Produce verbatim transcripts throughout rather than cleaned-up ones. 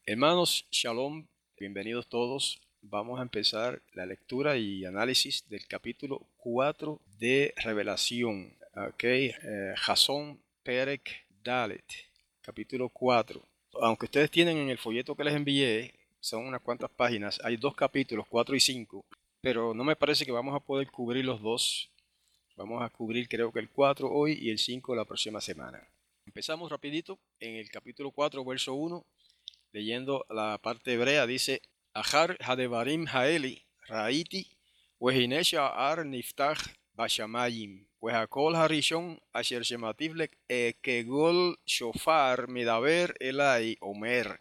Hermanos, Shalom, bienvenidos todos. Vamos a empezar la lectura y análisis del capítulo cuatro de Revelación. Ok, eh, Jasón Perek Dalet, capítulo cuatro. Aunque ustedes tienen en el folleto que les envié, son unas cuantas páginas, hay dos capítulos, cuatro y cinco, pero no me parece que vamos a poder cubrir los dos. Vamos a cubrir creo que el cuatro hoy y el cinco la próxima semana. Empezamos rapidito en el capítulo cuatro, verso uno. Leyendo la parte hebrea, dice: Ahar hadevarim haeli raiti wehine sha'ar niftach bashamayim wehakol harishon asher shemativlek kegol shofar medaber elai omer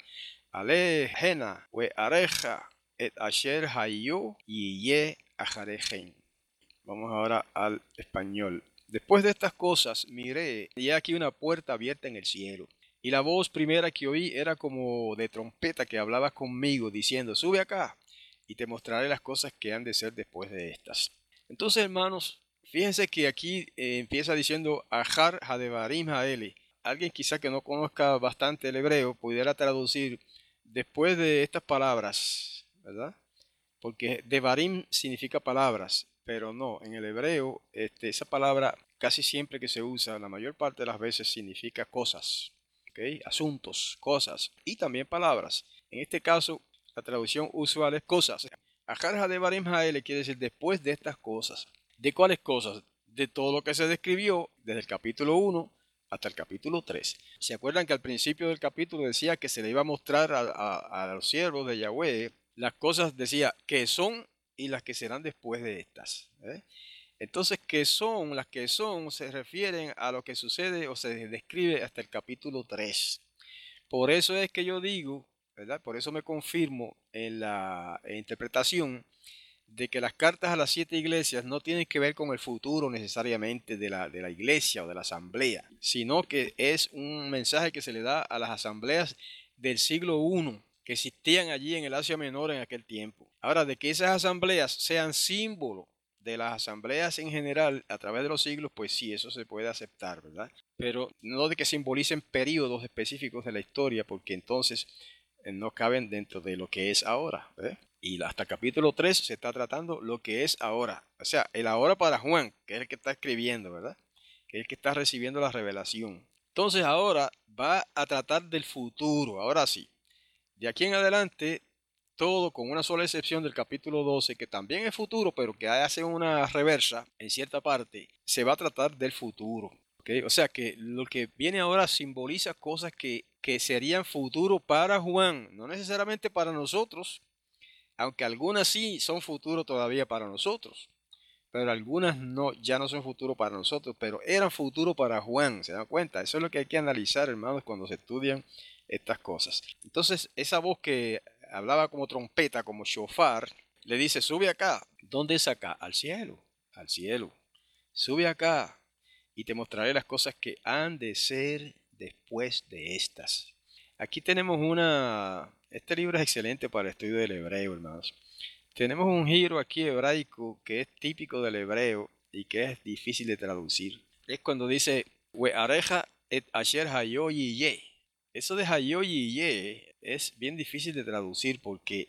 ale hena weareja et asher hayo yiye ajarejen. Vamos ahora al español. Después de estas cosas miré, y aquí una puerta abierta en el cielo. Y la voz primera que oí era como de trompeta que hablaba conmigo, diciendo: sube acá y te mostraré las cosas que han de ser después de estas. Entonces, hermanos, fíjense que aquí eh, empieza diciendo Ahar Hadevarim Haeli. Alguien quizá que no conozca bastante el hebreo pudiera traducir después de estas palabras, ¿verdad? Porque Devarim significa palabras, pero no, en el hebreo este, esa palabra casi siempre que se usa, la mayor parte de las veces significa cosas, ¿okay? Asuntos, cosas y también palabras. En este caso, la traducción usual es cosas. Ajarja Devarim Haele quiere decir después de estas cosas. ¿De cuáles cosas? De todo lo que se describió desde el capítulo uno hasta el capítulo tres. ¿Se acuerdan que al principio del capítulo decía que se le iba a mostrar a, a, a los siervos de Yahweh las cosas, decía, que son y las que serán después de estas? ¿eh? Entonces, que son, las que son, se refieren a lo que sucede o se describe hasta el capítulo tres. Por eso es que yo digo, ¿verdad? Por eso me confirmo en la interpretación de que las cartas a las siete iglesias no tienen que ver con el futuro necesariamente de la, de la iglesia o de la asamblea, sino que es un mensaje que se le da a las asambleas del siglo primero que existían allí en el Asia Menor en aquel tiempo. Ahora, de que esas asambleas sean símbolo de las asambleas en general a través de los siglos, pues sí, eso se puede aceptar, ¿verdad? Pero no de que simbolicen periodos específicos de la historia, porque entonces eh, no caben dentro de lo que es ahora, ¿eh? Y hasta el capítulo tres se está tratando lo que es ahora. O sea, el ahora para Juan, que es el que está escribiendo, ¿verdad? Que es el que está recibiendo la revelación. Entonces ahora va a tratar del futuro, ahora sí. De aquí en adelante, todo con una sola excepción del capítulo doce, que también es futuro, pero que hace una reversa en cierta parte, se va a tratar del futuro. ¿Okay? O sea que lo que viene ahora simboliza cosas que, que serían futuro para Juan, no necesariamente para nosotros, aunque algunas sí son futuro todavía para nosotros, pero algunas no, ya no son futuro para nosotros, pero eran futuro para Juan, ¿se dan cuenta? Eso es lo que hay que analizar, hermanos, cuando se estudian estas cosas. Entonces, esa voz que hablaba como trompeta, como shofar, le dice: sube acá. ¿Dónde es acá? Al cielo, al cielo. Sube acá y te mostraré las cosas que han de ser después de estas. Aquí tenemos una... Este libro es excelente para el estudio del hebreo, hermanos. Tenemos un giro aquí hebraico que es típico del hebreo y que es difícil de traducir. Es cuando dice Weareja et asher hayo yiye. Eso de hayo yiye es bien difícil de traducir porque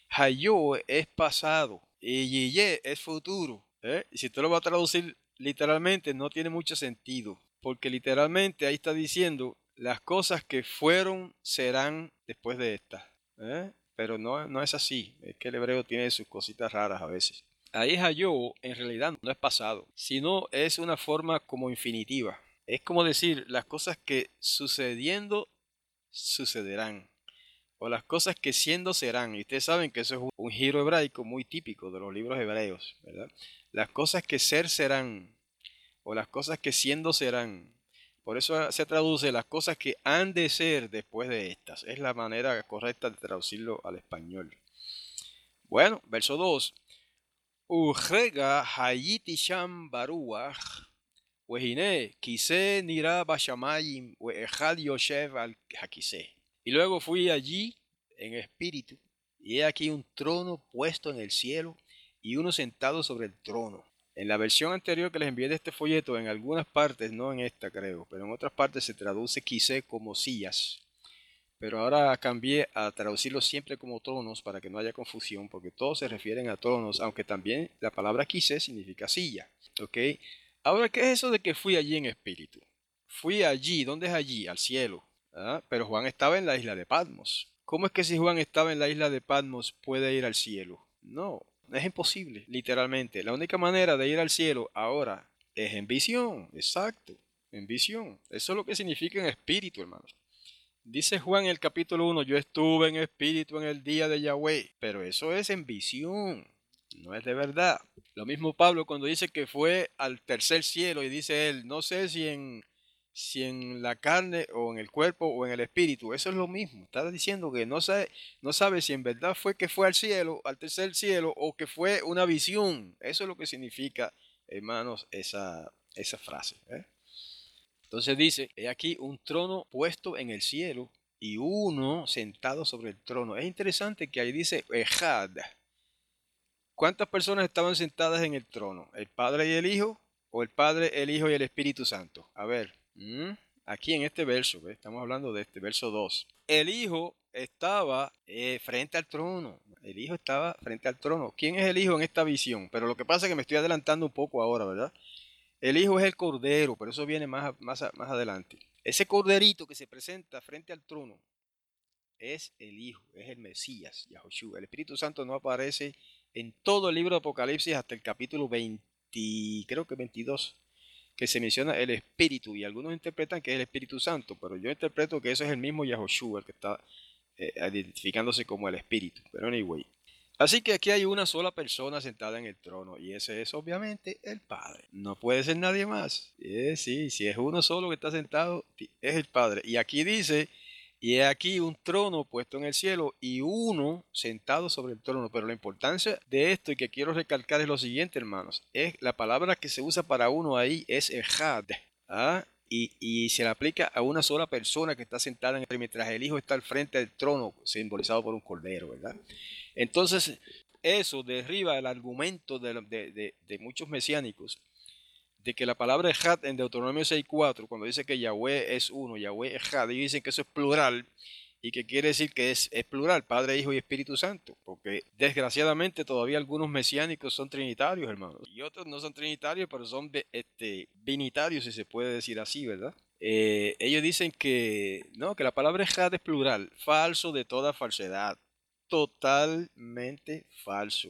hayo es pasado y yiye es futuro. ¿eh? Y si tú lo vas a traducir literalmente no tiene mucho sentido, porque literalmente ahí está diciendo las cosas que fueron serán después de estas. ¿eh? Pero no, no es así, es que el hebreo tiene sus cositas raras a veces. Ahí hayo en realidad no es pasado, sino es una forma como infinitiva. Es como decir las cosas que sucediendo sucederán, o las cosas que siendo serán. Y ustedes saben que eso es un giro hebraico muy típico de los libros hebreos, ¿verdad? Las cosas que ser serán, o las cosas que siendo serán. Por eso se traduce las cosas que han de ser después de estas. Es la manera correcta de traducirlo al español. Bueno, verso dos. Ujrega hayiti sham baruach, wehine kise nira bashamayim, weejad yoshev al hakise. Y luego fui allí en espíritu, y he aquí un trono puesto en el cielo, y uno sentado sobre el trono. En la versión anterior que les envié de este folleto, en algunas partes, no en esta creo, pero en otras partes se traduce quise como sillas. pero ahora cambié a traducirlo siempre como tronos para que no haya confusión, porque todos se refieren a tronos, aunque también la palabra quise significa silla. ¿Ok? Ahora, ¿qué es eso de que fui allí en espíritu? Fui allí, ¿dónde es allí? Al cielo. ¿Ah? Pero Juan estaba en la isla de Patmos. ¿Cómo es que si Juan estaba en la isla de Patmos puede ir al cielo? No, es imposible, literalmente. La única manera de ir al cielo ahora es en visión, exacto, en visión. Eso es lo que significa en espíritu, hermanos. Dice Juan en el capítulo uno, yo estuve en espíritu en el día de Yahweh, pero eso es en visión, no es de verdad. Lo mismo Pablo cuando dice que fue al tercer cielo y dice él, no sé si en, si en la carne o en el cuerpo o en el espíritu, eso es lo mismo. Está diciendo que no sabe, no sabe si en verdad fue que fue al cielo, al tercer cielo o que fue una visión. Eso es lo que significa, hermanos, esa, esa frase. ¿eh? Entonces dice, he aquí un trono puesto en el cielo y uno sentado sobre el trono. Es interesante que ahí dice Ejad. ¿Cuántas personas estaban sentadas en el trono? ¿El Padre y el Hijo? ¿O el Padre, el Hijo y el Espíritu Santo? A ver, ¿hmm? Aquí en este verso, ¿ves? Estamos hablando de este verso dos. El Hijo estaba eh, frente al trono. El Hijo estaba frente al trono. ¿Quién es el Hijo en esta visión? Pero lo que pasa es que me estoy adelantando un poco ahora, ¿verdad? El Hijo es el Cordero, pero eso viene más, más, más adelante. Ese Corderito que se presenta frente al trono es el Hijo, es el Mesías, Yahushua. El Espíritu Santo no aparece en todo el libro de Apocalipsis hasta el capítulo veinte, creo que veintidós, que se menciona el Espíritu, y algunos interpretan que es el Espíritu Santo, pero yo interpreto que eso es el mismo Yahushua, el que está eh, identificándose como el Espíritu. Pero anyway. Así que aquí hay una sola persona sentada en el trono y ese es obviamente el Padre. No puede ser nadie más. Eh, sí, si es uno solo que está sentado, es el Padre. Y aquí dice, y he aquí un trono puesto en el cielo y uno sentado sobre el trono. Pero la importancia de esto y que quiero recalcar es lo siguiente, hermanos. Es la palabra que se usa para uno ahí es ejad. ¿Ah? Y, y se le aplica a una sola persona que está sentada en el, mientras el Hijo está al frente del trono, simbolizado por un cordero, ¿verdad? Entonces, eso derriba el argumento de, de, de, de muchos mesiánicos de que la palabra Ejad en Deuteronomio seis cuatro, cuando dice que Yahweh es uno, Yahweh Ejad, ellos dicen que eso es plural y que quiere decir que es, es plural, Padre, Hijo y Espíritu Santo, porque desgraciadamente todavía algunos mesiánicos son trinitarios, hermanos, y otros no son trinitarios, pero son este, binitarios, si se puede decir así, ¿verdad? Eh, ellos dicen que no, que la palabra Ejad es plural, falso de toda falsedad. Totalmente falso.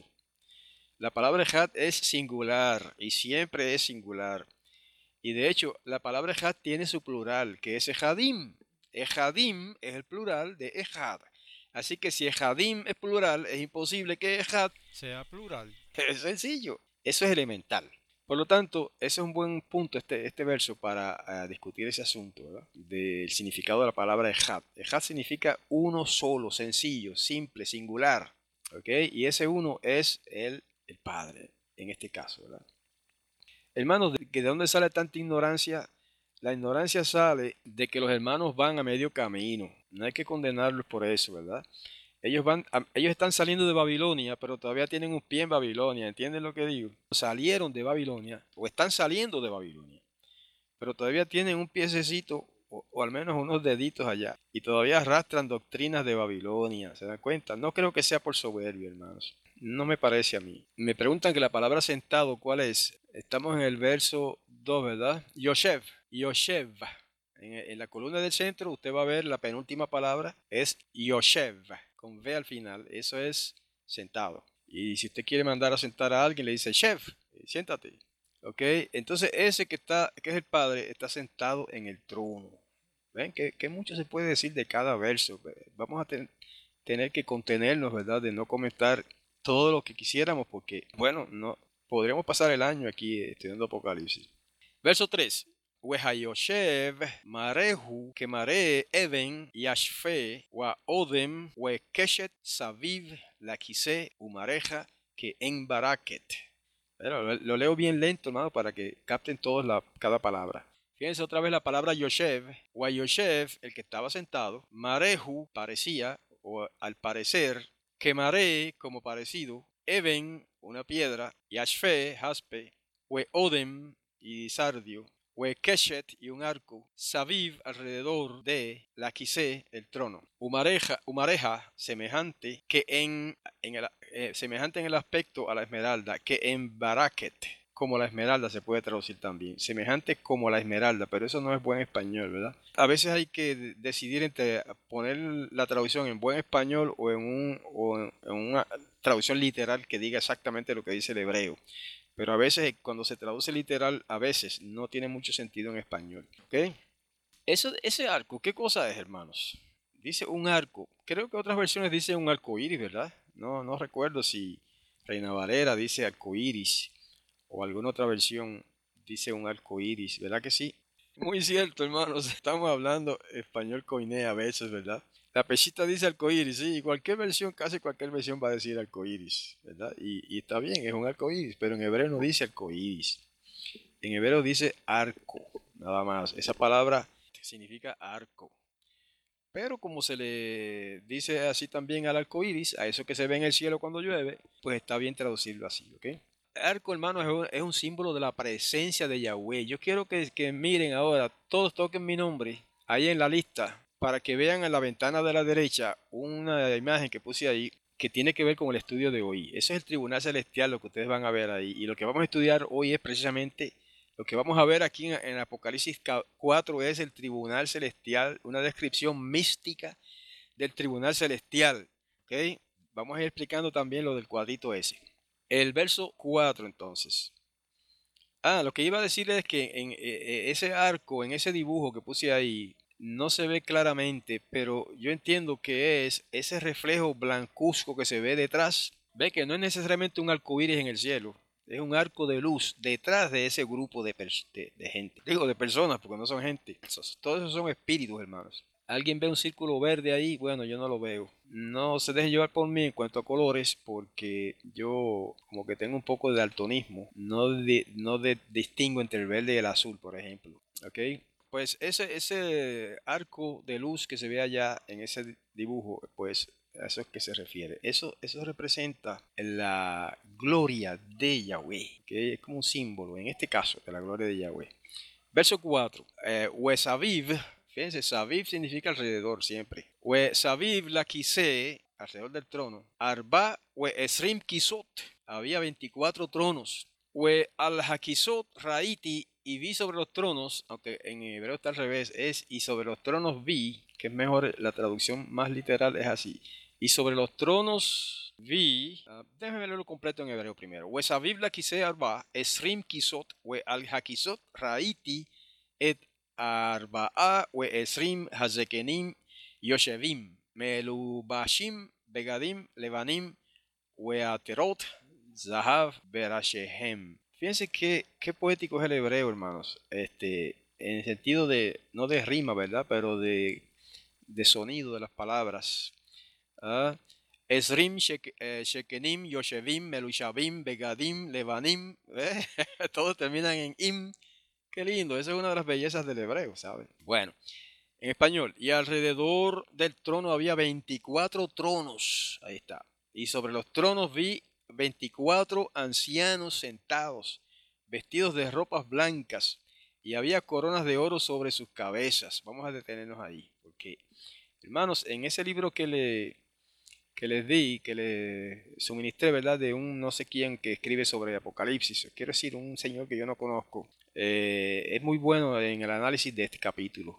La palabra Ejad es singular y siempre es singular. Y de hecho, la palabra Ejad tiene su plural, que es Ejadim. Ejadim es el plural de Ejad. Así que si Ejadim es plural, es imposible que Ejad sea plural. es sencillo. Eso es elemental. Por lo tanto, ese es un buen punto, este, este verso, para uh, discutir ese asunto, ¿verdad? Del significado de la palabra Ejad. Ejad significa uno solo, sencillo, simple, singular. ¿Ok? Y ese uno es el, el Padre, en este caso, ¿verdad? Hermanos, ¿de, ¿de dónde sale tanta ignorancia? La ignorancia sale de que los hermanos van a medio camino. No hay que condenarlos por eso, ¿verdad? Ellos, van, ellos están saliendo de Babilonia, pero todavía tienen un pie en Babilonia. ¿Entienden lo que digo? Salieron de Babilonia, o están saliendo de Babilonia, pero todavía tienen un piececito, o, o al menos unos deditos allá, y todavía arrastran doctrinas de Babilonia. ¿Se dan cuenta? No creo que sea por soberbia, hermanos. No me parece a mí. Me preguntan que la palabra sentado, ¿cuál es? Estamos en el verso dos, ¿verdad? Yoshev. Yoshev. En, en la columna del centro usted va a ver la penúltima palabra, es Yoshev, con V al final. Eso es sentado. Y si usted quiere mandar a sentar a alguien, le dice, chef, siéntate. ¿Ok? Entonces ese que, está, que es el Padre está sentado en el trono. ¿Ven? Que, que mucho se puede decir de cada verso. Vamos a ten, tener que contenernos, ¿verdad? De no comentar todo lo que quisiéramos porque, bueno, no podríamos pasar el año aquí estudiando Apocalipsis. Verso tres. Wehayoshev marehu kemare even yashfe wa odem we keshet saviv lakise umareja que en baraket. Pero lo leo bien lento, hermano, para que capten todos la, cada palabra. Fíjense otra vez la palabra Yoshev. Wayoshev, el que estaba sentado. Marehu, parecía, o al parecer. Que Mare, como parecido. Even, una piedra. Yashfe, jaspe. We Odem y sardio. We Keshet y un arco. Saviv alrededor de la Quise, el trono. Umareja, Umareja semejante que en, en el, eh, semejante en el aspecto a la esmeralda, que en Baraket, como la esmeralda se puede traducir también. Semejante como la esmeralda, pero eso no es buen español, ¿verdad? A veces hay que decidir entre poner la traducción en buen español o en, un, o en, en una traducción literal que diga exactamente lo que dice el hebreo. Pero a veces, cuando se traduce literal, a veces no tiene mucho sentido en español. ¿Ok? Eso, ese arco, ¿qué cosa es, hermanos? Dice un arco. Creo que otras versiones dicen un arco iris, ¿verdad? No, no recuerdo si Reina Valera dice arco iris o alguna otra versión dice un arco iris, ¿verdad que sí? Muy cierto, hermanos. Estamos hablando español coiné a veces, ¿verdad? La pechita dice arcoíris, sí, cualquier versión, casi cualquier versión va a decir arcoíris, ¿verdad? Y, y está bien, es un arcoíris, pero en hebreo no dice arcoíris. En hebreo dice arco, nada más. Esa palabra significa arco. Pero como se le dice así también al arcoíris, a eso que se ve en el cielo cuando llueve, pues está bien traducirlo así, ¿ok? Arco, hermano, es un, es un símbolo de la presencia de Yahweh. Yo quiero que, que miren ahora, todos toquen mi nombre ahí en la lista para que vean en la ventana de la derecha una imagen que puse ahí que tiene que ver con el estudio de hoy. Ese es el tribunal celestial, lo que ustedes van a ver ahí. Y lo que vamos a estudiar hoy es precisamente lo que vamos a ver aquí en, en Apocalipsis cuatro, es el tribunal celestial, una descripción mística del tribunal celestial. ¿Okay? Vamos a ir explicando también lo del cuadrito ese. El verso cuatro entonces. Ah, lo que iba a decir es que en eh, ese arco, en ese dibujo que puse ahí, no se ve claramente, pero yo entiendo que es ese reflejo blancuzco que se ve detrás. Ve que no es necesariamente un arco iris en el cielo, es un arco de luz detrás de ese grupo de, de, de gente. Digo de personas, porque no son gente. Todos esos son espíritus, hermanos. ¿Alguien ve un círculo verde ahí? Bueno, yo no lo veo. No se dejen llevar por mí en cuanto a colores, porque yo como que tengo un poco de daltonismo. No, de, no de, distingo entre el verde y el azul, por ejemplo. ¿Ok? Pues ese, ese arco de luz que se ve allá en ese dibujo, pues a eso es que se refiere. Eso, eso representa la gloria de Yahweh, que es como un símbolo, en este caso, de la gloria de Yahweh. Verso cuatro. Eh, Wesaviv, fíjense, Saviv significa alrededor siempre. Wesaviv la quise, alrededor del trono. Arba we esrim kisot, había veinticuatro tronos. We al hakisot raiti, y vi sobre los tronos, aunque en hebreo está al revés, es y sobre los tronos vi, que es mejor, la traducción más literal es así. Y sobre los tronos vi, uh, déjenme leerlo completo en hebreo primero. Wesaviv la quise arba, esrim kisot, we al hakisot raiti, et arba'a we esrim hazekenim yoshevim, melubashim begadim levanim we aterot zahav berashehem. Fíjense qué, qué poético es el hebreo, hermanos. Este, en el sentido de, no de rima, ¿verdad? Pero de, de sonido de las palabras. ¿Ah? Esrim, shek, eh, Shekenim, Yoshevim, Melushavim, Begadim, Levanim. ¿eh? Todos terminan en im. Qué lindo, esa es una de las bellezas del hebreo, ¿sabes? Bueno, en español. Y alrededor del trono había veinticuatro tronos. Ahí está. Y sobre los tronos vi veinticuatro ancianos sentados, vestidos de ropas blancas, y había coronas de oro sobre sus cabezas. Vamos a detenernos ahí, porque, hermanos, en ese libro que, le, que les di, que le suministré, ¿verdad? De un no sé quién que escribe sobre Apocalipsis, quiero decir, un señor que yo no conozco, eh, es muy bueno en el análisis de este capítulo.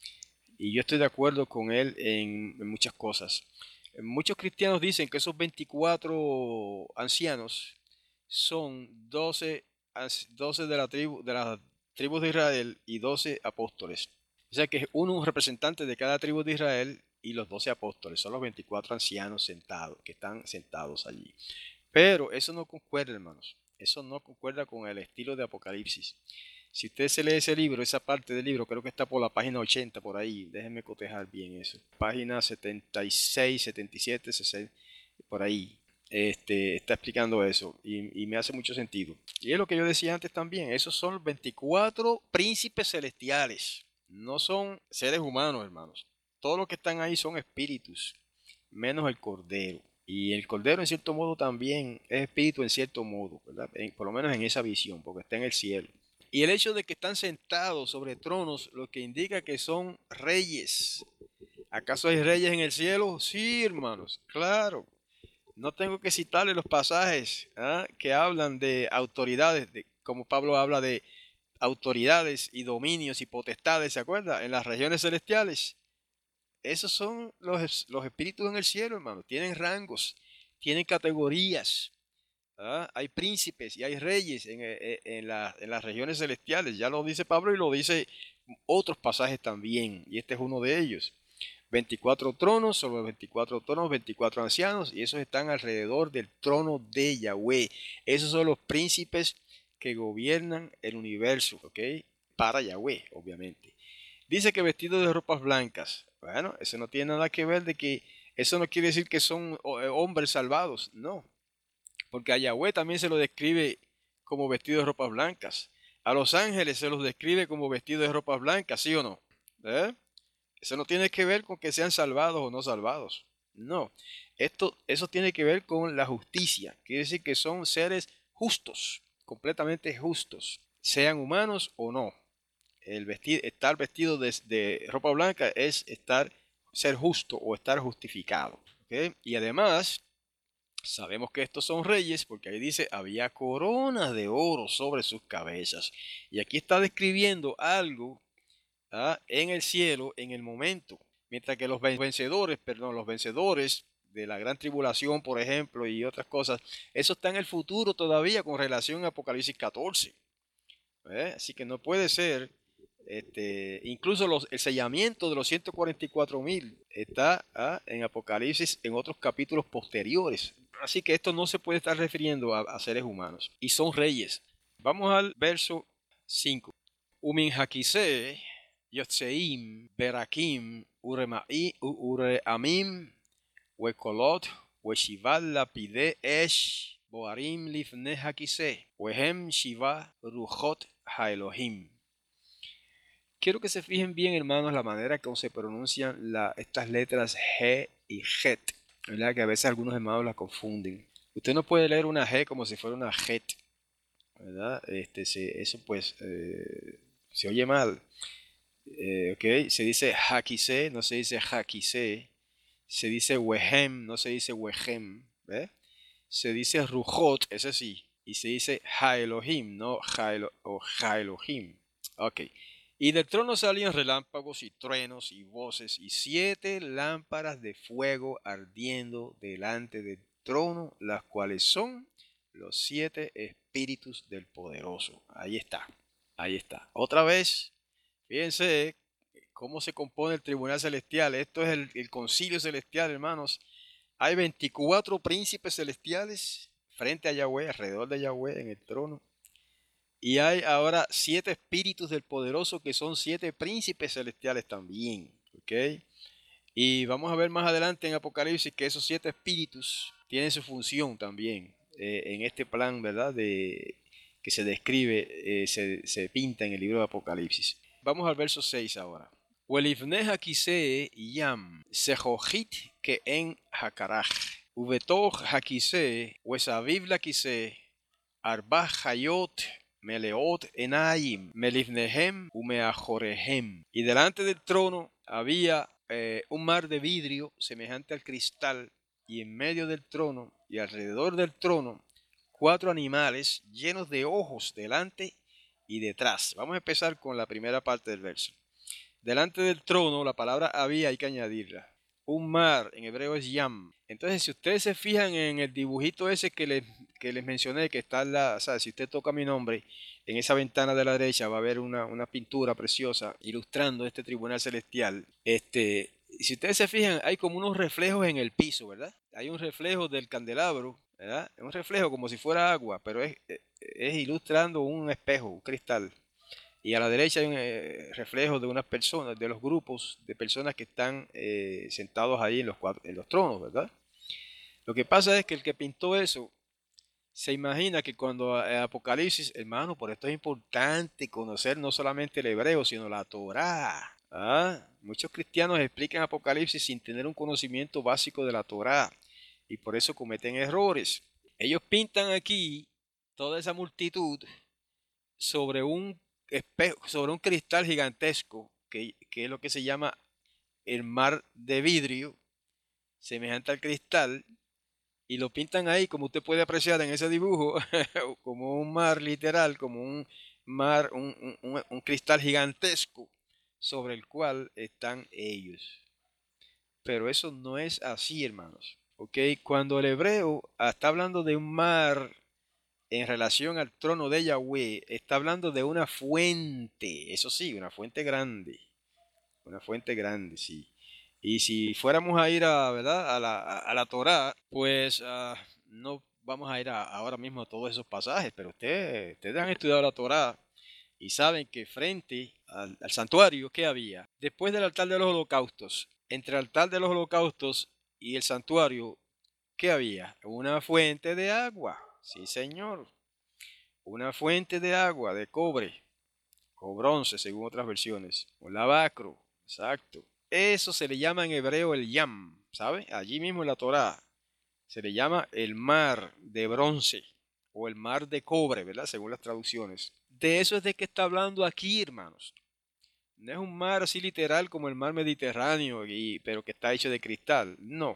Y yo estoy de acuerdo con él en, en muchas cosas. Muchos cristianos dicen que esos veinticuatro ancianos son doce, doce de, la tribu, de las tribus de Israel y doce apóstoles. O sea que es uno un representante de cada tribu de Israel y los doce apóstoles. Son los veinticuatro ancianos sentados, que están sentados allí. Pero eso no concuerda, hermanos. Eso no concuerda con el estilo de Apocalipsis. Si usted se lee ese libro, esa parte del libro, creo que está por la página ochenta, por ahí. Déjenme cotejar bien eso. Página setenta y seis, setenta y siete, sesenta, por ahí. Este, está explicando eso y, y me hace mucho sentido. Y es lo que yo decía antes también. Esos son veinticuatro príncipes celestiales. No son seres humanos, hermanos. Todos los que están ahí son espíritus, menos el Cordero. Y el Cordero en cierto modo también es espíritu en cierto modo, ¿verdad? En, por lo menos en esa visión, porque está en el cielo. Y el hecho de que están sentados sobre tronos, lo que indica que son reyes. ¿Acaso hay reyes en el cielo? Sí, hermanos, claro. No tengo que citarle los pasajes ¿ah? que hablan de autoridades, de, como Pablo habla de autoridades y dominios y potestades, ¿se acuerda? En las regiones celestiales. Esos son los, los espíritus en el cielo, hermano. Tienen rangos, tienen categorías. ¿Ah? Hay príncipes y hay reyes en, en, en, la, en las regiones celestiales. Ya lo dice Pablo y lo dice otros pasajes también. Y este es uno de ellos. veinticuatro tronos, sobre los veinticuatro tronos, veinticuatro ancianos, y esos están alrededor del trono de Yahweh. Esos son los príncipes que gobiernan el universo, ¿ok? Para Yahweh, obviamente. Dice que vestidos de ropas blancas. Bueno, eso no tiene nada que ver de que, eso no quiere decir que son hombres salvados, no. Porque a Yahweh también se lo describe como vestido de ropas blancas. A los ángeles se los describe como vestidos de ropas blancas, ¿sí o no? ¿Eh? Eso no tiene que ver con que sean salvados o no salvados. No. Esto, eso tiene que ver con la justicia. Quiere decir que son seres justos, completamente justos, sean humanos o no. El vestir, estar vestido de, de ropa blanca es estar, ser justo o estar justificado. ¿Okay? Y además, sabemos que estos son reyes porque ahí dice, había coronas de oro sobre sus cabezas. Y aquí está describiendo algo ¿ah? en el cielo en el momento. Mientras que los vencedores, perdón, los vencedores de la gran tribulación, por ejemplo, y otras cosas, eso está en el futuro todavía con relación a Apocalipsis catorce. ¿Eh? Así que no puede ser, este, incluso los, el sellamiento de los ciento cuarenta y cuatro mil está ¿ah? en Apocalipsis en otros capítulos posteriores. Así que esto no se puede estar refiriendo a, a seres humanos. Y son reyes. Vamos al verso cinco. Umin Hakise, Yotseim, Berakim, Urema'i, Ureamim, Wekolot, Weshival Lapide Esh, Boarim Lifne Hakise, Wehem Shiva Ruchot Haelohim. Quiero que se fijen bien, hermanos, la manera como se pronuncian la, estas letras G y Het, ¿verdad? Que a veces algunos hermanos la confunden. Usted no puede leer una G como si fuera una Het, ¿verdad? Este, se, eso pues eh, se oye mal. Eh, ok, se dice Hakise, no se dice Hakise. Se dice Wehem, no se dice Wehem. ¿Ve? Se dice Rujot, ese sí. Y se dice Haelohim, no Haelo, o Haelohim. Ok. Y del trono salían relámpagos y truenos y voces y siete lámparas de fuego ardiendo delante del trono, las cuales son los siete espíritus del poderoso. Ahí está, ahí está. Otra vez, fíjense cómo se compone el tribunal celestial. Esto es el, el concilio celestial, hermanos. Hay veinticuatro príncipes celestiales frente a Yahweh, alrededor de Yahweh en el trono. Y hay ahora siete espíritus del poderoso que son siete príncipes celestiales también. ¿Ok? Y vamos a ver más adelante en Apocalipsis que esos siete espíritus tienen su función también eh, en este plan, ¿verdad? De, que se describe, eh, se, se pinta en el libro de Apocalipsis. Vamos al verso seis ahora. Welifne hakise yam sejohit que en hakaraj. Ubetoch hakise wesaviv lakise arbah hayot meleot enayim melifnehem umeajorehem. Y delante del trono había eh, un mar de vidrio semejante al cristal, y en medio del trono y alrededor del trono cuatro animales llenos de ojos delante y detrás. Vamos a empezar con la primera parte del verso. Delante del trono, la palabra había, hay que añadirla. Un mar, en hebreo es yam. Entonces, si ustedes se fijan en el dibujito ese que les, que les mencioné, que está en la, o sea, si usted toca mi nombre, en esa ventana de la derecha va a haber una, una pintura preciosa ilustrando este tribunal celestial. Este, si ustedes se fijan, hay como unos reflejos en el piso, ¿verdad? Hay un reflejo del candelabro, ¿verdad? Un reflejo como si fuera agua, pero es, es ilustrando un espejo, un cristal. Y a la derecha hay un eh, reflejo de unas personas, de los grupos de personas que están eh, sentados ahí en los, cuadros, en los tronos, ¿verdad? Lo que pasa es que el que pintó eso se imagina que cuando en Apocalipsis, hermano, por esto es importante conocer no solamente el hebreo, sino la Torá. ¿Ah? Muchos cristianos explican Apocalipsis sin tener un conocimiento básico de la Torá y por eso cometen errores. Ellos pintan aquí toda esa multitud sobre un espejo, sobre un cristal gigantesco, que, que es lo que se llama el mar de vidrio, semejante al cristal, y lo pintan ahí, como usted puede apreciar en ese dibujo, como un mar literal, como un mar, un, un, un, un cristal gigantesco sobre el cual están ellos. Pero eso no es así, hermanos. ¿Ok? Cuando el hebreo está hablando de un mar en relación al trono de Yahweh, está hablando de una fuente. Eso sí, una fuente grande. Una fuente grande, sí. Y si fuéramos a ir a, ¿verdad? a la, a, a la Torá, pues uh, no vamos a ir a, ahora mismo a todos esos pasajes, pero ustedes, ustedes han estudiado la Torá y saben que frente al, al santuario, ¿qué había? Después del altar de los holocaustos, entre el altar de los holocaustos y el santuario, ¿qué había? Una fuente de agua. Sí, señor. Una fuente de agua de cobre o bronce, según otras versiones. O lavacro. Exacto. Eso se le llama en hebreo el yam, ¿sabe? Allí mismo en la Torá se le llama el mar de bronce o el mar de cobre, ¿verdad? Según las traducciones. De eso es de que está hablando aquí, hermanos. No es un mar así literal como el mar Mediterráneo, y, pero que está hecho de cristal. No.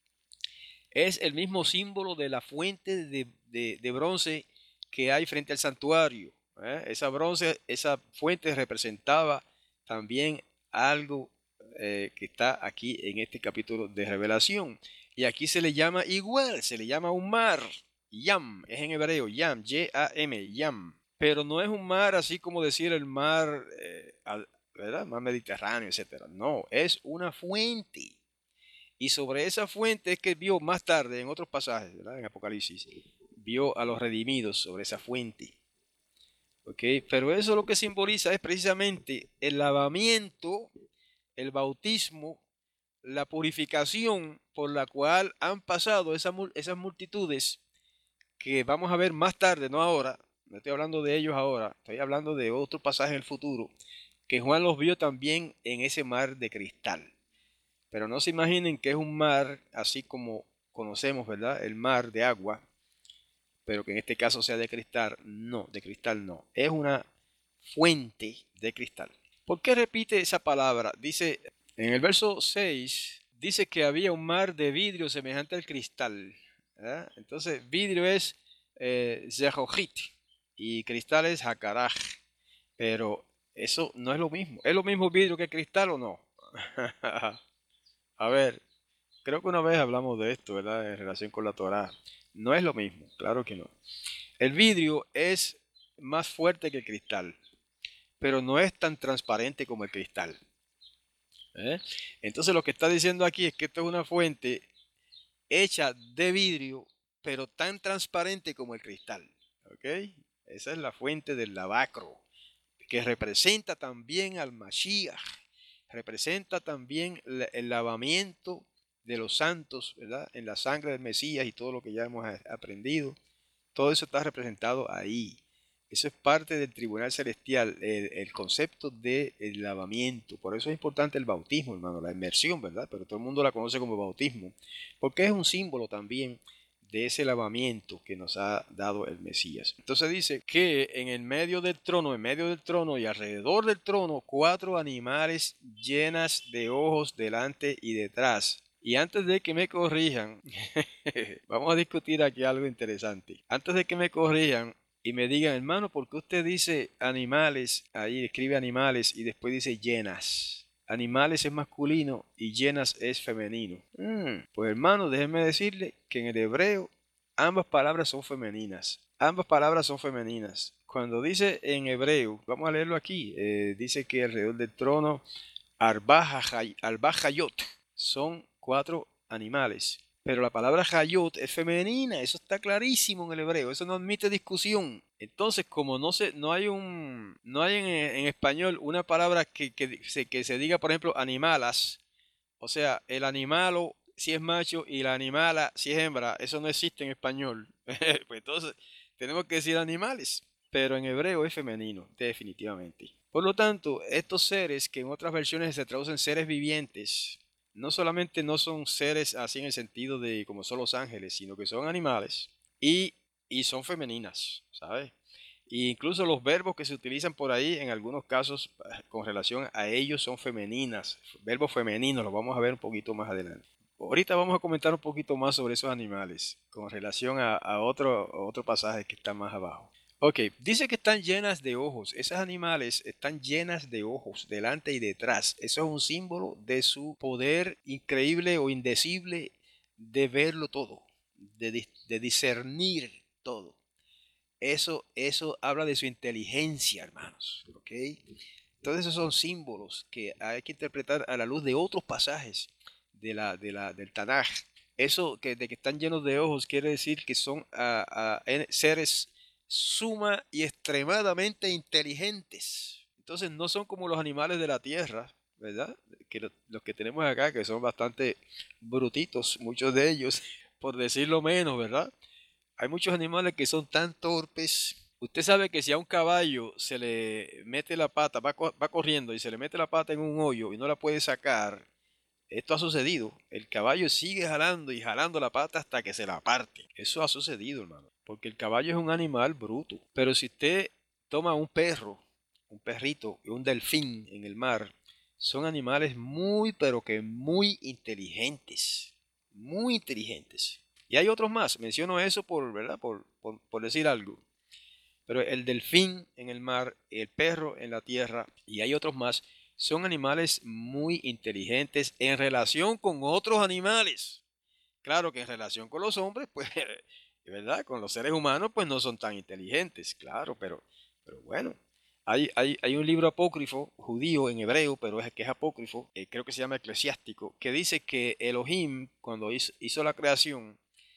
Es el mismo símbolo de la fuente de, de, de bronce que hay frente al santuario. ¿eh? Esa bronce, esa fuente representaba también algo eh, que está aquí en este capítulo de Revelación. Y aquí se le llama igual, se le llama un mar. Yam, es en hebreo, yam, Y A M, yam. Pero no es un mar así como decir el mar, eh, ¿verdad? Mar Mediterráneo, etcétera. No, es una fuente. Y sobre esa fuente es que vio más tarde, en otros pasajes, ¿verdad? En Apocalipsis, vio a los redimidos sobre esa fuente. ¿Ok? Pero eso lo que simboliza es precisamente el lavamiento, el bautismo, la purificación por la cual han pasado esa, esas multitudes que vamos a ver más tarde, no ahora. No estoy hablando de ellos ahora, estoy hablando de otro pasaje en el futuro, que Juan los vio también en ese mar de cristal. Pero no se imaginen que es un mar así como conocemos, ¿verdad? El mar de agua, pero que en este caso sea de cristal. No, de cristal no. Es una fuente de cristal. ¿Por qué repite esa palabra? Dice, en el verso seis, dice que había un mar de vidrio semejante al cristal. ¿verdad? Entonces, vidrio es eh, zehojit y cristal es jacaraj. Pero eso no es lo mismo. ¿Es lo mismo vidrio que cristal o no? A ver, creo que una vez hablamos de esto, ¿verdad? En relación con la Torá. No es lo mismo, claro que no. El vidrio es más fuerte que el cristal, pero no es tan transparente como el cristal. ¿eh? Entonces lo que está diciendo aquí es que esto es una fuente hecha de vidrio, pero tan transparente como el cristal. ¿Ok? Esa es la fuente del lavacro, que representa también al Mashiach, representa también el lavamiento de los santos, ¿verdad? En la sangre del Mesías y todo lo que ya hemos aprendido. Todo eso está representado ahí. Eso es parte del tribunal celestial, el, el concepto del de lavamiento. Por eso es importante el bautismo, hermano, la inmersión, ¿verdad? Pero todo el mundo la conoce como bautismo, porque es un símbolo también de ese lavamiento que nos ha dado el Mesías. Entonces dice que en el medio del trono, en medio del trono y alrededor del trono, cuatro animales llenas de ojos delante y detrás. Y antes de que me corrijan, vamos a discutir aquí algo interesante. Antes de que me corrijan y me digan, hermano, ¿por qué usted dice animales? Ahí escribe animales y después dice llenas. Animales es masculino y llenas es femenino. Mm, pues hermano, déjenme decirle que en el hebreo ambas palabras son femeninas. Ambas palabras son femeninas. Cuando dice en hebreo, vamos a leerlo aquí, eh, dice que alrededor del trono Arbajayot son cuatro animales. Pero la palabra Hayot es femenina, eso está clarísimo en el hebreo, eso no admite discusión. Entonces, como no se, no hay un, no hay en, en español una palabra que, que, se, que se diga, por ejemplo, animalas, o sea, el animalo si es macho y la animala si es hembra, eso no existe en español. Pues entonces, tenemos que decir animales, pero en hebreo es femenino, definitivamente. Por lo tanto, estos seres que en otras versiones se traducen seres vivientes, no solamente no son seres así en el sentido de como son los ángeles, sino que son animales y, y son femeninas, ¿sabes? E incluso los verbos que se utilizan por ahí, en algunos casos, con relación a ellos, son femeninas. Verbos femeninos, los vamos a ver un poquito más adelante. Ahorita vamos a comentar un poquito más sobre esos animales, con relación a, a otro, a otro pasaje que está más abajo. Ok, dice que están llenas de ojos. Esos animales están llenas de ojos, delante y detrás. Eso es un símbolo de su poder increíble o indecible de verlo todo, de, de discernir todo. Eso, eso habla de su inteligencia, hermanos. ¿Ok? Entonces esos son símbolos que hay que interpretar a la luz de otros pasajes de la, de la, del Tanaj. Eso que, de que están llenos de ojos quiere decir que son a, a, seres suma y extremadamente inteligentes. Entonces no son como los animales de la tierra, ¿verdad? Que lo, los que tenemos acá, que son bastante brutitos, muchos de ellos, por decirlo menos, ¿verdad? Hay muchos animales que son tan torpes. Usted sabe que si a un caballo se le mete la pata, va, va corriendo y se le mete la pata en un hoyo y no la puede sacar, esto ha sucedido. El caballo sigue jalando y jalando la pata hasta que se la parte. Eso ha sucedido, hermano. Porque el caballo es un animal bruto. Pero si usted toma un perro, un perrito y un delfín en el mar, son animales muy, pero que muy inteligentes. Muy inteligentes. Y hay otros más. Menciono eso por, ¿verdad? Por, por, por decir algo. Pero el delfín en el mar, el perro en la tierra y hay otros más, son animales muy inteligentes en relación con otros animales. Claro que en relación con los hombres, pues, ¿verdad? Con los seres humanos, pues no son tan inteligentes, claro, pero, pero bueno. Hay, hay, hay un libro apócrifo judío en hebreo, pero es que es apócrifo, eh, creo que se llama Eclesiástico, que dice que Elohim, cuando hizo, hizo la creación,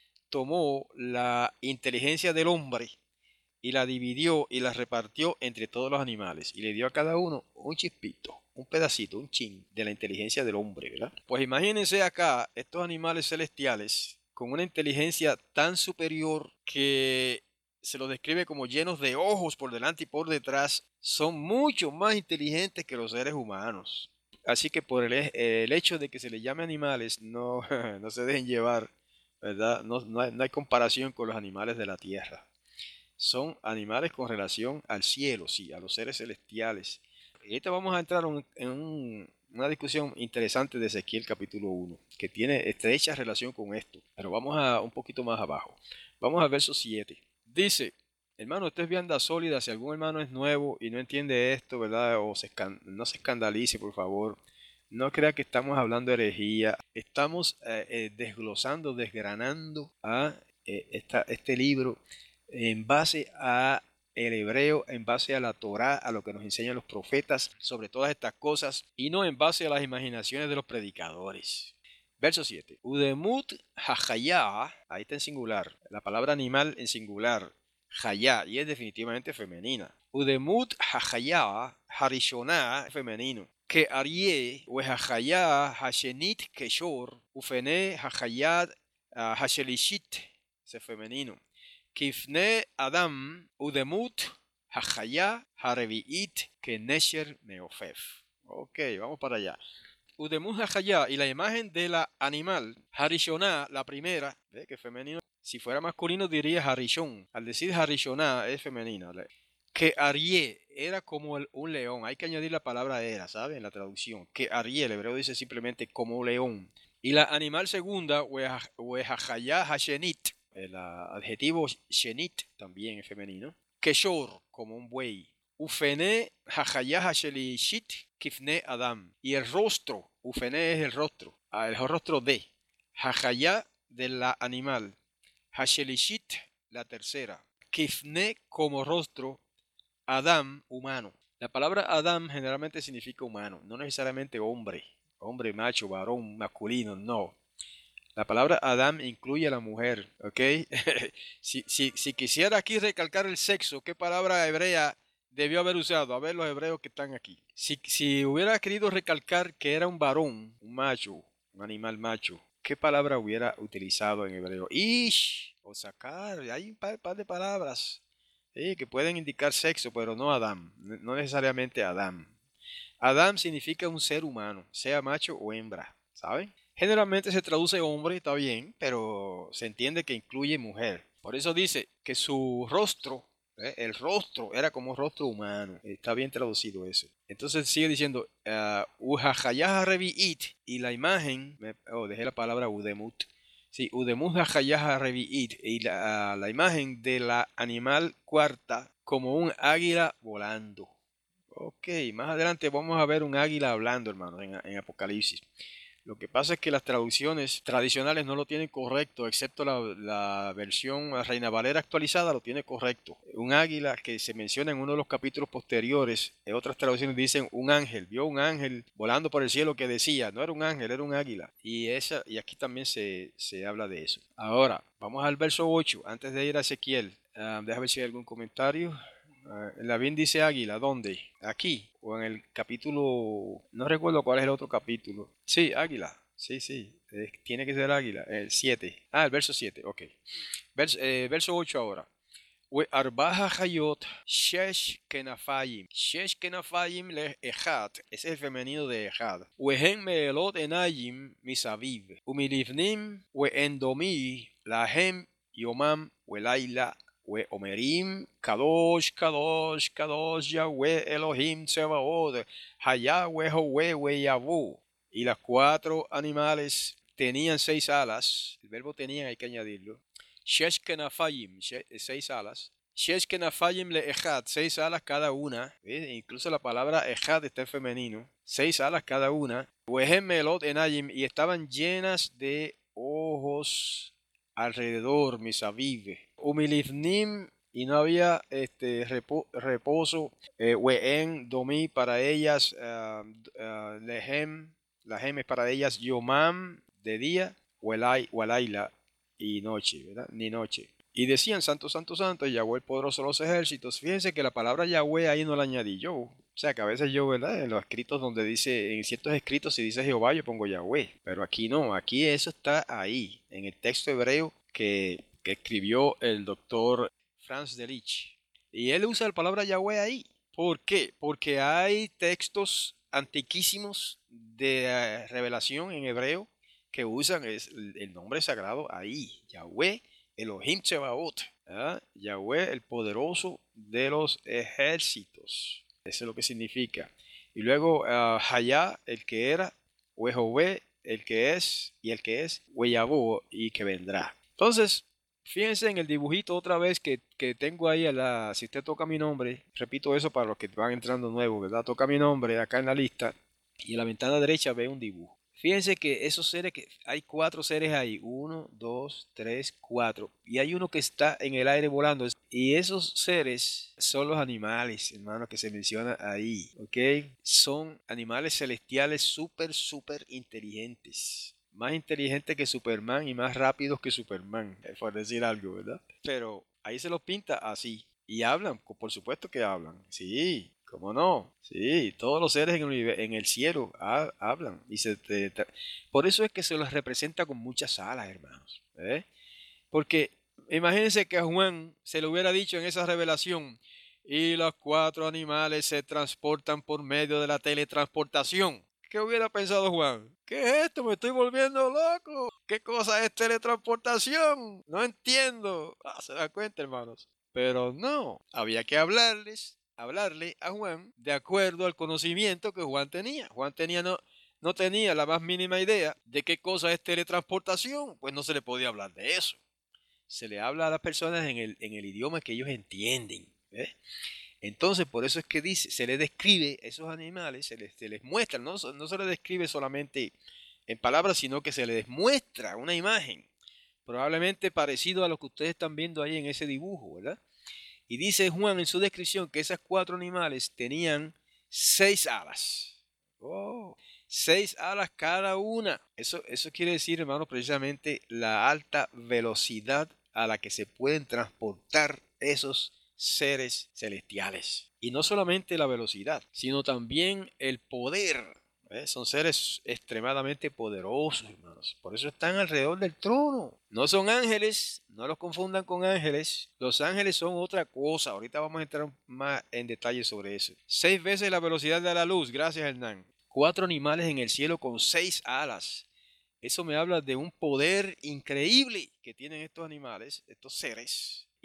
tomó la inteligencia del hombre y la dividió y la repartió entre todos los animales y le dio a cada uno un chispito, un pedacito, un chin de la inteligencia del hombre, ¿verdad? Pues imagínense acá estos animales celestiales con una inteligencia tan superior que se los describe como llenos de ojos por delante y por detrás, son mucho más inteligentes que los seres humanos. Así que por el, el hecho de que se les llame animales, no, no se dejen llevar, ¿verdad? No, no hay, no hay comparación con los animales de la tierra. Son animales con relación al cielo, sí, a los seres celestiales. Y ahorita vamos a entrar un, en un, una discusión interesante de Ezequiel capítulo uno, que tiene estrecha relación con esto. Pero vamos a un poquito más abajo. Vamos al verso siete. Dice, hermano, usted es vianda sólida. Si algún hermano es nuevo y no entiende esto, ¿verdad? O se no se escandalice, por favor. No crea que estamos hablando de herejía. Estamos eh, eh, desglosando, desgranando a eh, esta, este libro en base a el hebreo, en base a la Torá, a lo que nos enseñan los profetas sobre todas estas cosas, y no en base a las imaginaciones de los predicadores. Verso siete. Udemut hachayá, ahí está en singular, la palabra animal en singular, hayá, y es definitivamente femenina. Udemut hachayá, harishoná, femenino. Que arie, o hachayá, hashenit keshor, ufene hachayad, hashelishit, ese femenino. Kifne Adam Udemut Hachaya Hareviit Kenesher Neofef. Ok, vamos para allá. Udemut Hachaya y la imagen de la animal, Harishoná, la primera, ¿ve? Que es femenino. Si fuera masculino diría Harishon. Al decir Harishoná es femenina. Que Arié era como el, un león. Hay que añadir la palabra era, ¿sabe? En la traducción. Que Arié, el hebreo dice simplemente como león. Y la animal segunda, Wehachaya Hashenit. El uh, adjetivo shenit también es femenino. Keshor, como un buey. Ufene hachayah hashelishit kifne Adam. Y el rostro, ufene es el rostro, ah, el rostro de. Hachayah de la animal. Hashelishit, la tercera. Kifne como rostro. Adam, humano. La palabra Adam generalmente significa humano, no necesariamente hombre. Hombre, macho, varón, masculino, no. La palabra Adam incluye a la mujer, ¿ok? si, si, si quisiera aquí recalcar el sexo, ¿qué palabra hebrea debió haber usado? A ver los hebreos que están aquí. Si, si hubiera querido recalcar que era un varón, un macho, un animal macho, ¿qué palabra hubiera utilizado en hebreo? Ish, o sacar, hay un par, par de palabras ¿sí? Que pueden indicar sexo, pero no Adam, no necesariamente Adam. Adam significa un ser humano, sea macho o hembra, ¿saben? Generalmente se traduce hombre, está bien, pero se entiende que incluye mujer. Por eso dice que su rostro ¿eh? El rostro era como un rostro humano. Está bien traducido eso. Entonces sigue diciendo, Ujajayaha revi'it, y la imagen, me, oh, dejé la palabra udemut. Sí, udemut jajayaha revi'it, y la, la imagen de la animal cuarta como un águila volando. Ok, más adelante vamos a ver un águila hablando, hermano, en, en Apocalipsis. Lo que pasa es que las traducciones tradicionales no lo tienen correcto, excepto la, la versión Reina Valera actualizada lo tiene correcto. Un águila que se menciona en uno de los capítulos posteriores, en otras traducciones dicen un ángel, vio un ángel volando por el cielo que decía, no era un ángel, era un águila. Y, esa, y aquí también se, se habla de eso. Ahora, vamos al verso ocho, antes de ir a Ezequiel. Uh, déjame ver si hay algún comentario. Uh, la bien dice águila, ¿dónde? Aquí, o en el capítulo, no recuerdo cuál es el otro capítulo. Sí, águila, sí, sí, eh, tiene que ser águila, el siete. Ah, el verso siete, ok. Vers, eh, verso ocho ahora. We arbaja hayot shesh kenafayim. Shesh kenafayim le echad. Ese es el femenino de echad. Wehen meelot enayim misaviv. Umilivnim we endomi lahem yomam we laila. We Omerim, Kadosh, Kadosh, Kadosh, Yahweh, Elohim, Tsebaot, Hayahweh, Howe, we Yavu. Y las cuatro animales tenían seis alas. El verbo tenían hay que añadirlo. Shesh kenafayim, seis alas. Shesh kenafayim le echad, seis alas cada una. ¿Ves? Incluso la palabra echad está en femenino. Seis alas cada una. Wehem melot enayim, y estaban llenas de ojos alrededor, misavive. Umilifnim, y no había este repo, reposo. Eh, Ween, domí para ellas, uh, uh, lehem, lahem es para ellas, yomam, de día, welay, walaila, y noche, ¿verdad? Ni noche. Y decían, santo, santo, santo, Yahweh el poderoso de los ejércitos. Fíjense que la palabra Yahweh ahí no la añadí yo. O sea, que a veces yo, ¿verdad? En los escritos donde dice, en ciertos escritos si dice Jehová, yo pongo Yahweh. Pero aquí no, aquí eso está ahí, en el texto hebreo que, que escribió el doctor Franz Delitzsch. Y él usa la palabra Yahweh ahí. ¿Por qué? Porque hay textos antiquísimos de uh, revelación en hebreo que usan es, el nombre sagrado ahí, Yahweh Elohim Tsebaot, ¿eh? Yahweh el poderoso de los ejércitos. Eso es lo que significa. Y luego uh, Hayá, el que era, Wehové, el que es, y el que es, Weyabó, y que vendrá. Entonces, fíjense en el dibujito otra vez que, que tengo ahí, a la, si usted toca mi nombre, repito eso para los que van entrando nuevos, ¿verdad? Toca mi nombre acá en la lista y en la ventana derecha ve un dibujo. Fíjense que esos seres, que hay cuatro seres ahí, uno, dos, tres, cuatro, y hay uno que está en el aire volando, y esos seres son los animales, hermano, que se menciona ahí, ¿ok? Son animales celestiales súper, súper inteligentes. Más inteligentes que Superman y más rápidos que Superman, por decir algo, ¿verdad? Pero ahí se los pinta así. Y hablan, por supuesto que hablan. Sí, ¿cómo no? Sí, todos los seres en el, en el cielo ha, hablan. Y se te, te, por eso es que se los representa con muchas alas, hermanos. ¿eh? Porque imagínense que a Juan se le hubiera dicho en esa revelación, y los cuatro animales se transportan por medio de la teletransportación. ¿Qué hubiera pensado Juan? ¿Qué es esto? Me estoy volviendo loco. ¿Qué cosa es teletransportación? No entiendo. Ah, se dan cuenta, hermanos. Pero no, había que hablarles, hablarle a Juan de acuerdo al conocimiento que Juan tenía. Juan tenía no, no tenía la más mínima idea de qué cosa es teletransportación. Pues no se le podía hablar de eso. Se le habla a las personas en el, en el idioma que ellos entienden. ¿eh? Entonces, por eso es que dice, se les describe a esos animales, se les, se les muestra, no, no se les describe solamente en palabras, sino que se les muestra una imagen, probablemente parecido a lo que ustedes están viendo ahí en ese dibujo, ¿verdad? Y dice Juan en su descripción que esos cuatro animales tenían seis alas. Oh, seis alas cada una. Eso, eso quiere decir, hermano, precisamente la alta velocidad a la que se pueden transportar esos seres celestiales. Y no solamente la velocidad, sino también el poder. ¿eh? Son seres extremadamente poderosos, hermanos. Por eso están alrededor del trono. No son ángeles, no los confundan con ángeles. Los ángeles son otra cosa. Ahorita vamos a entrar más en detalle sobre eso. Seis veces la velocidad de la luz. Gracias, Hernán. Cuatro animales en el cielo con seis alas. Eso me habla de un poder increíble que tienen estos animales, estos seres.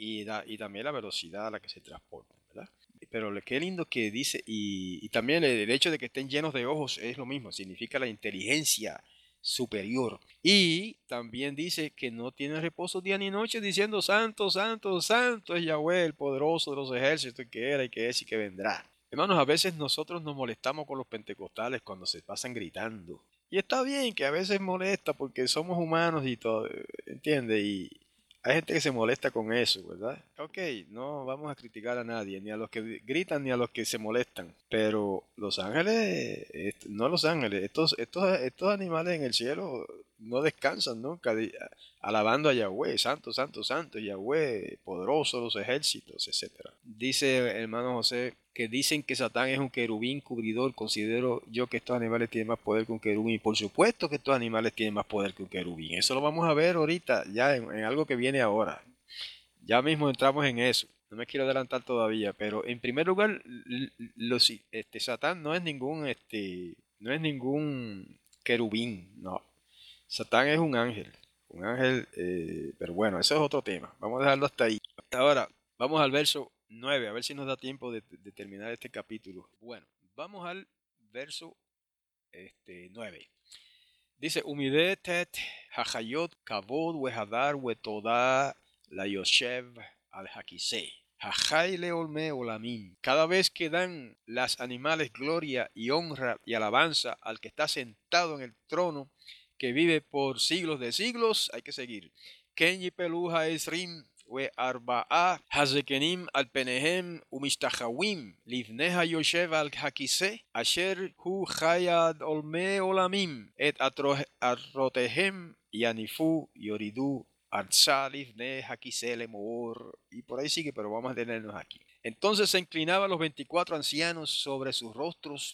y, da, y también la velocidad a la que se transportan, ¿verdad? Pero lo- qué lindo que dice, y, y también el, el hecho de que estén llenos de ojos es lo mismo, significa la inteligencia superior. Y también dice que no tiene reposo día ni noche, diciendo santo, santo, santo es Yahweh, el poderoso de los ejércitos, que era y que es y que vendrá. Hermanos, a veces nosotros nos molestamos con los pentecostales cuando se pasan gritando. Y está bien que a veces molesta porque somos humanos y todo, ¿entiendes? Y hay gente que se molesta con eso, ¿verdad? Ok, no vamos a criticar a nadie, ni a los que gritan ni a los que se molestan. Pero los ángeles, est- no los ángeles, estos, estos, estos animales en el cielo no descansan nunca di- alabando a Yahweh, santo, santo, santo, Yahweh, poderoso de los ejércitos, etcétera. Dice el hermano José que dicen que Satán es un querubín cubridor. Considero yo que estos animales tienen más poder que un querubín. Y por supuesto que estos animales tienen más poder que un querubín. Eso lo vamos a ver ahorita, ya en, en algo que viene ahora. Ya mismo entramos en eso. No me quiero adelantar todavía, pero en primer lugar, l- los, este, Satán no es ningún, este, no es ningún querubín, no. Satán es un ángel, un ángel, eh, pero bueno, eso es otro tema. Vamos a dejarlo hasta ahí. Ahora, vamos al verso nueve, a ver si nos da tiempo de, de terminar este capítulo. Bueno, vamos al verso este, nueve. Dice, Umidetet hachayot kavod wehadar wetoda la yoshev al hakise. Hachai leolme olamim. Cada vez que dan las animales gloria y honra y alabanza al que está sentado en el trono, que vive por siglos de siglos, hay que seguir. Kenyi peluja esrim we arba'a hazekenim al penehem umistachawim livneha yoshev al hakise asher hu chayad olme olamim et atro- atrotehem yanifu yoridu arza livne hakise lemor. Y por ahí sigue, pero vamos a detenernos aquí. Entonces se inclinaban los veinticuatro ancianos sobre sus rostros.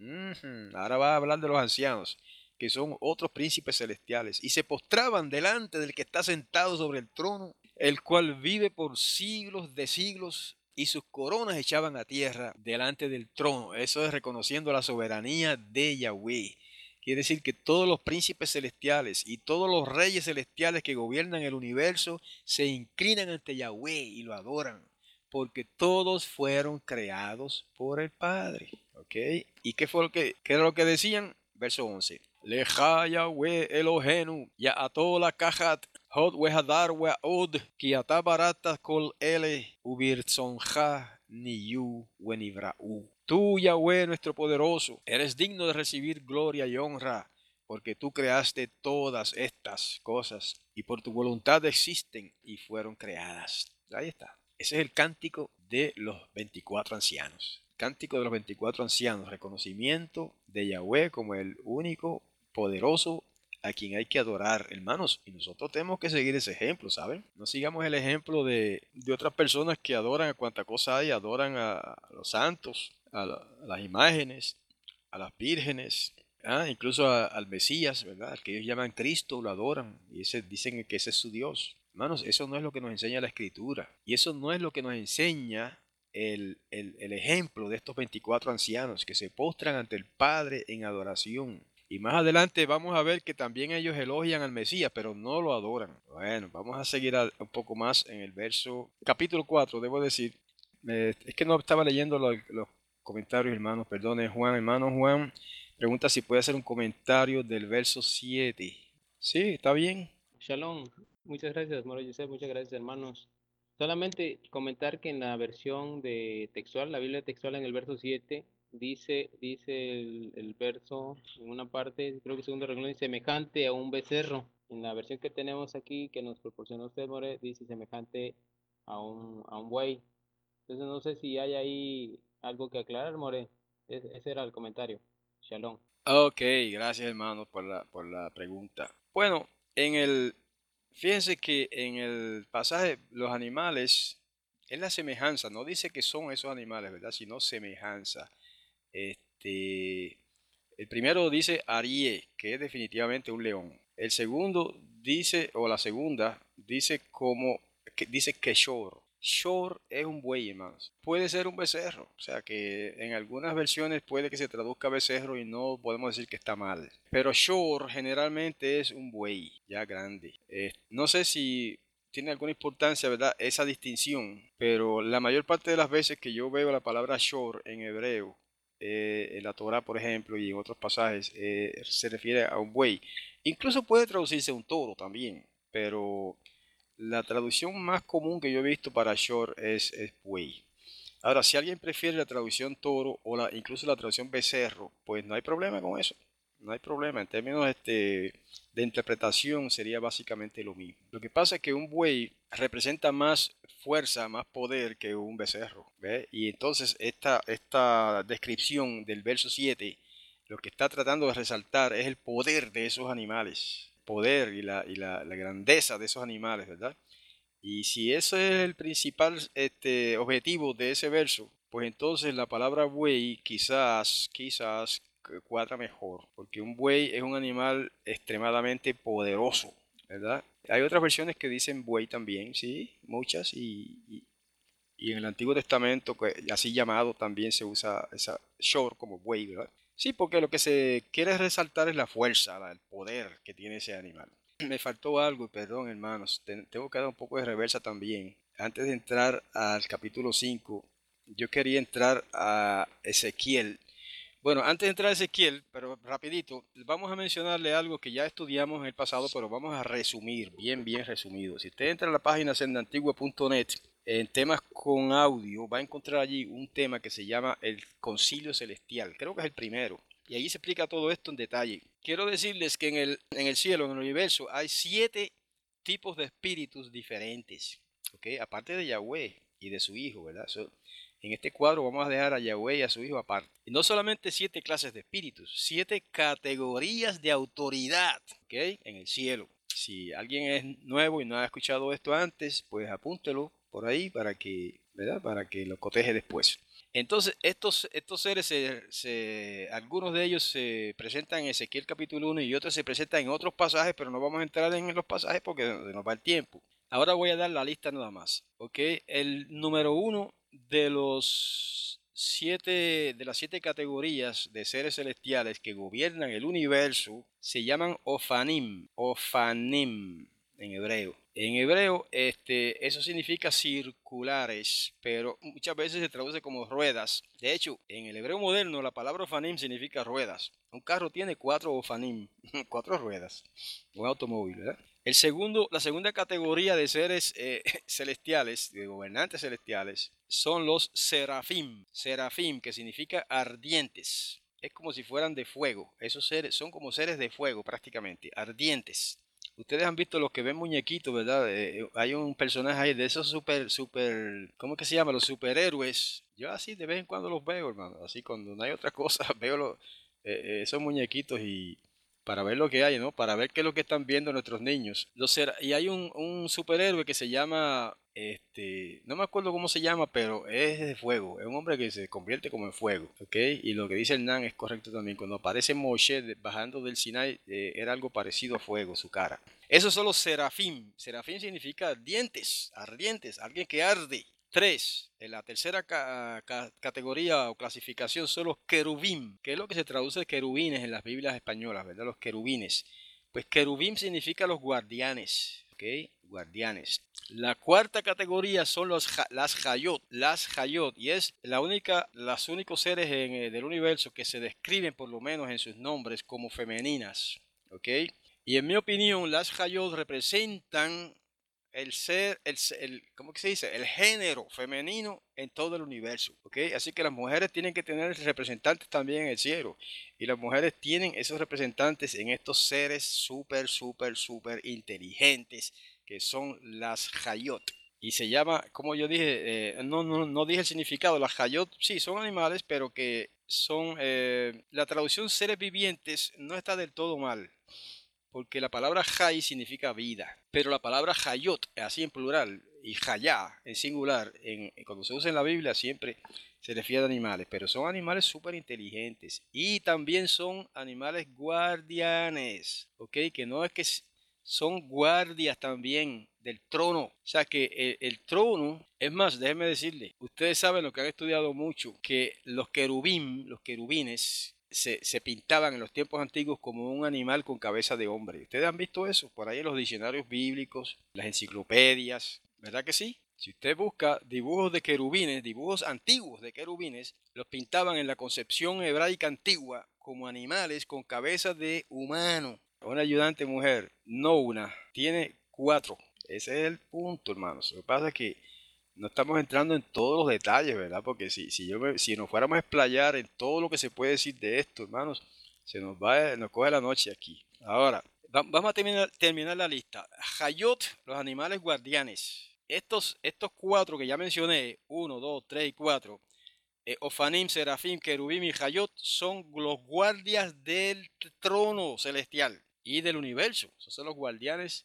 Ujú, ahora va a hablar de los ancianos, que son otros príncipes celestiales, y se postraban delante del que está sentado sobre el trono, el cual vive por siglos de siglos, y sus coronas echaban a tierra delante del trono. Eso es reconociendo la soberanía de Yahweh. Quiere decir que todos los príncipes celestiales y todos los reyes celestiales que gobiernan el universo se inclinan ante Yahweh y lo adoran, porque todos fueron creados por el Padre. ¿Ok? ¿Y qué fue lo que, qué era lo que decían? Verso once. Leja Yahweh Elohenu, Ya'atola Kahat, Hod Wehadar We'od, Ki ata barata kol ele, Ubirtzonja Niyu Wenivra'u. Tú, Yahweh, nuestro poderoso, eres digno de recibir gloria y honra, porque tú creaste todas estas cosas, y por tu voluntad existen y fueron creadas. Ahí está. Ese es el cántico de los veinticuatro ancianos. Cántico de los veinticuatro ancianos, reconocimiento de Yahweh como el único poderoso a quien hay que adorar, hermanos. Y nosotros tenemos que seguir ese ejemplo, ¿saben? No sigamos el ejemplo de, de otras personas que adoran a cuanta cosa hay, adoran a, a los santos, a, la, a las imágenes, a las vírgenes, ¿ah? Incluso a, al Mesías, ¿verdad? Al que ellos llaman Cristo, lo adoran y ese, dicen que ese es su Dios. Hermanos, eso no es lo que nos enseña la Escritura. Y eso no es lo que nos enseña el, el, el ejemplo de estos veinticuatro ancianos que se postran ante el Padre en adoración. Y más adelante vamos a ver que también ellos elogian al Mesías, pero no lo adoran. Bueno, vamos a seguir a, un poco más en el verso, capítulo cuatro, debo decir. Eh, es que no estaba leyendo los, los comentarios, hermanos, perdone, Juan, hermano Juan, pregunta si puede hacer un comentario del verso siete. Sí, está bien. Shalom, muchas gracias, Moro Yosef, muchas gracias, hermanos. Solamente comentar que en la versión de textual, la Biblia textual en el verso siete dice, dice el, el verso en una parte, creo que segundo renglón, dice semejante a un becerro. En la versión que tenemos aquí, que nos proporcionó usted, More, dice semejante a un, a un buey. Entonces no sé si hay ahí algo que aclarar, More. Es- ese era el comentario. Shalom. Ok, gracias, hermano, por la, por la pregunta. Bueno, en el, fíjense que en el pasaje, los animales, es la semejanza, no dice que son esos animales, ¿verdad? Sino semejanza. Este, el primero dice Arie, que es definitivamente un león. El segundo dice, o la segunda, dice como, que dice Keshor. Shor es un buey, hermanos. Puede ser un becerro. O sea que en algunas versiones puede que se traduzca becerro y no podemos decir que está mal. Pero Shor generalmente es un buey ya grande. Eh, no sé si tiene alguna importancia, ¿verdad? Esa distinción, pero la mayor parte de las veces que yo veo la palabra shor en hebreo, eh, en la Torah, por ejemplo, y en otros pasajes, eh, se refiere a un buey. Incluso puede traducirse a un toro también, pero la traducción más común que yo he visto para shor es, es buey. Ahora, si alguien prefiere la traducción toro o la, incluso la traducción becerro, pues no hay problema con eso. No hay problema. En términos este, de interpretación sería básicamente lo mismo. Lo que pasa es que un buey representa más fuerza, más poder que un becerro. ¿Ve? Y entonces esta, esta descripción del verso siete lo que está tratando de resaltar es el poder de esos animales. Poder y la, y la, la grandeza de esos animales, ¿verdad? Y si ese es el principal este, objetivo de ese verso, pues entonces la palabra buey quizás, quizás cuadra mejor, porque un buey es un animal extremadamente poderoso, ¿verdad? Hay otras versiones que dicen buey también, sí, muchas, y, y, y en el Antiguo Testamento, así llamado, también se usa esa shor como buey, ¿verdad? Sí, porque lo que se quiere resaltar es la fuerza, el poder que tiene ese animal. Me faltó algo, perdón hermanos, tengo que dar un poco de reversa también. Antes de entrar al capítulo cinco, yo quería entrar a Ezequiel. Bueno, antes de entrar a Ezequiel, pero rapidito, vamos a mencionarle algo que ya estudiamos en el pasado, pero vamos a resumir, bien, bien resumido. Si usted entra a la página senda antigua punto net, en temas con audio, va a encontrar allí un tema que se llama el Concilio Celestial. Creo que es el primero. Y allí se explica todo esto en detalle. Quiero decirles que en el, en el cielo, en el universo, hay siete tipos de espíritus diferentes, ¿ok? Aparte de Yahweh y de su Hijo, ¿verdad? So, en este cuadro vamos a dejar a Yahweh y a su Hijo aparte. Y no solamente siete clases de espíritus, siete categorías de autoridad, ¿ok? En el cielo. Si alguien es nuevo y no ha escuchado esto antes, pues apúntelo por ahí para que, ¿verdad? Para que lo coteje después. Entonces, estos, estos seres, se, se, algunos de ellos se presentan en Ezequiel capítulo uno y otros se presentan en otros pasajes, pero no vamos a entrar en los pasajes porque nos va el tiempo. Ahora voy a dar la lista nada más. ¿Ok? El número uno de los siete, de las siete categorías de seres celestiales que gobiernan el universo se llaman Ofanim. Ofanim en hebreo. En hebreo, este, eso significa circulares, pero muchas veces se traduce como ruedas. De hecho, en el hebreo moderno, la palabra ofanim significa ruedas. Un carro tiene cuatro ofanim, cuatro ruedas. Un automóvil, ¿verdad? El segundo, la segunda categoría de seres eh, celestiales, de gobernantes celestiales, son los serafim. Serafim, que significa ardientes. Es como si fueran de fuego. Esos seres son como seres de fuego prácticamente, ardientes. Ustedes han visto los que ven muñequitos, ¿verdad? Eh, hay un personaje ahí de esos super, super, ¿cómo que se llama? Los superhéroes. Yo así de vez en cuando los veo, hermano. Así cuando no hay otra cosa, veo los, eh, eh, esos muñequitos y para ver lo que hay, ¿no? Para ver qué es lo que están viendo nuestros niños. Los ser, y hay un, un superhéroe que se llama, este, no me acuerdo cómo se llama, pero es de fuego. Es un hombre que se convierte como en fuego, ¿ok? Y lo que dice Hernán es correcto también. Cuando aparece Moshe bajando del Sinai, eh, era algo parecido a fuego, su cara. Esos son los serafim. Serafim significa ardientes, ardientes, alguien que arde. Tres, en la tercera ca ca categoría o clasificación son los querubim, que es lo que se traduce de querubines en las Biblias españolas, ¿verdad? Los querubines. Pues querubim significa los guardianes, ¿ok? Guardianes. La cuarta categoría son los, las hayot, las hayot, y es la única, los únicos seres en, eh, del universo que se describen por lo menos en sus nombres como femeninas, ¿ok? Y en mi opinión, las hayot representan el ser, el, el, ¿cómo que se dice? El género femenino en todo el universo, ¿ok? Así que las mujeres tienen que tener representantes también en el cielo. Y las mujeres tienen esos representantes en estos seres súper, súper, súper inteligentes, que son las hayot. Y se llama, como yo dije, eh, no, no, no dije el significado, las hayot, sí, son animales, pero que son, eh, la traducción seres vivientes no está del todo mal. Porque la palabra hay significa vida, pero la palabra hayot, así en plural, y hayá en singular, en, cuando se usa en la Biblia siempre se refiere a animales, pero son animales súper inteligentes y también son animales guardianes, ¿ok? Que no es que son guardias también del trono, o sea que el, el trono, es más, déjenme decirle, ustedes saben lo que han estudiado mucho, que los querubín, los querubines, se, se pintaban en los tiempos antiguos como un animal con cabeza de hombre. ¿Ustedes han visto eso? Por ahí en los diccionarios bíblicos, las enciclopedias, ¿verdad que sí? Si usted busca dibujos de querubines, dibujos antiguos de querubines, los pintaban en la concepción hebraica antigua como animales con cabeza de humano. Una ayudante mujer, no una, tiene cuatro. Ese es el punto, hermanos. Lo que pasa es que no estamos entrando en todos los detalles, ¿verdad? Porque si, si, yo me- si nos fuéramos a explayar en todo lo que se puede decir de esto, hermanos, se nos va, nos coge la noche aquí. Ahora, va- vamos a terminar, terminar la lista. Hayot, los animales guardianes. Estos, estos cuatro que ya mencioné, uno, dos, tres y cuatro, eh, Ofanim, Serafim, Querubim y Hayot, son los guardias del trono celestial y del universo. Esos son los guardianes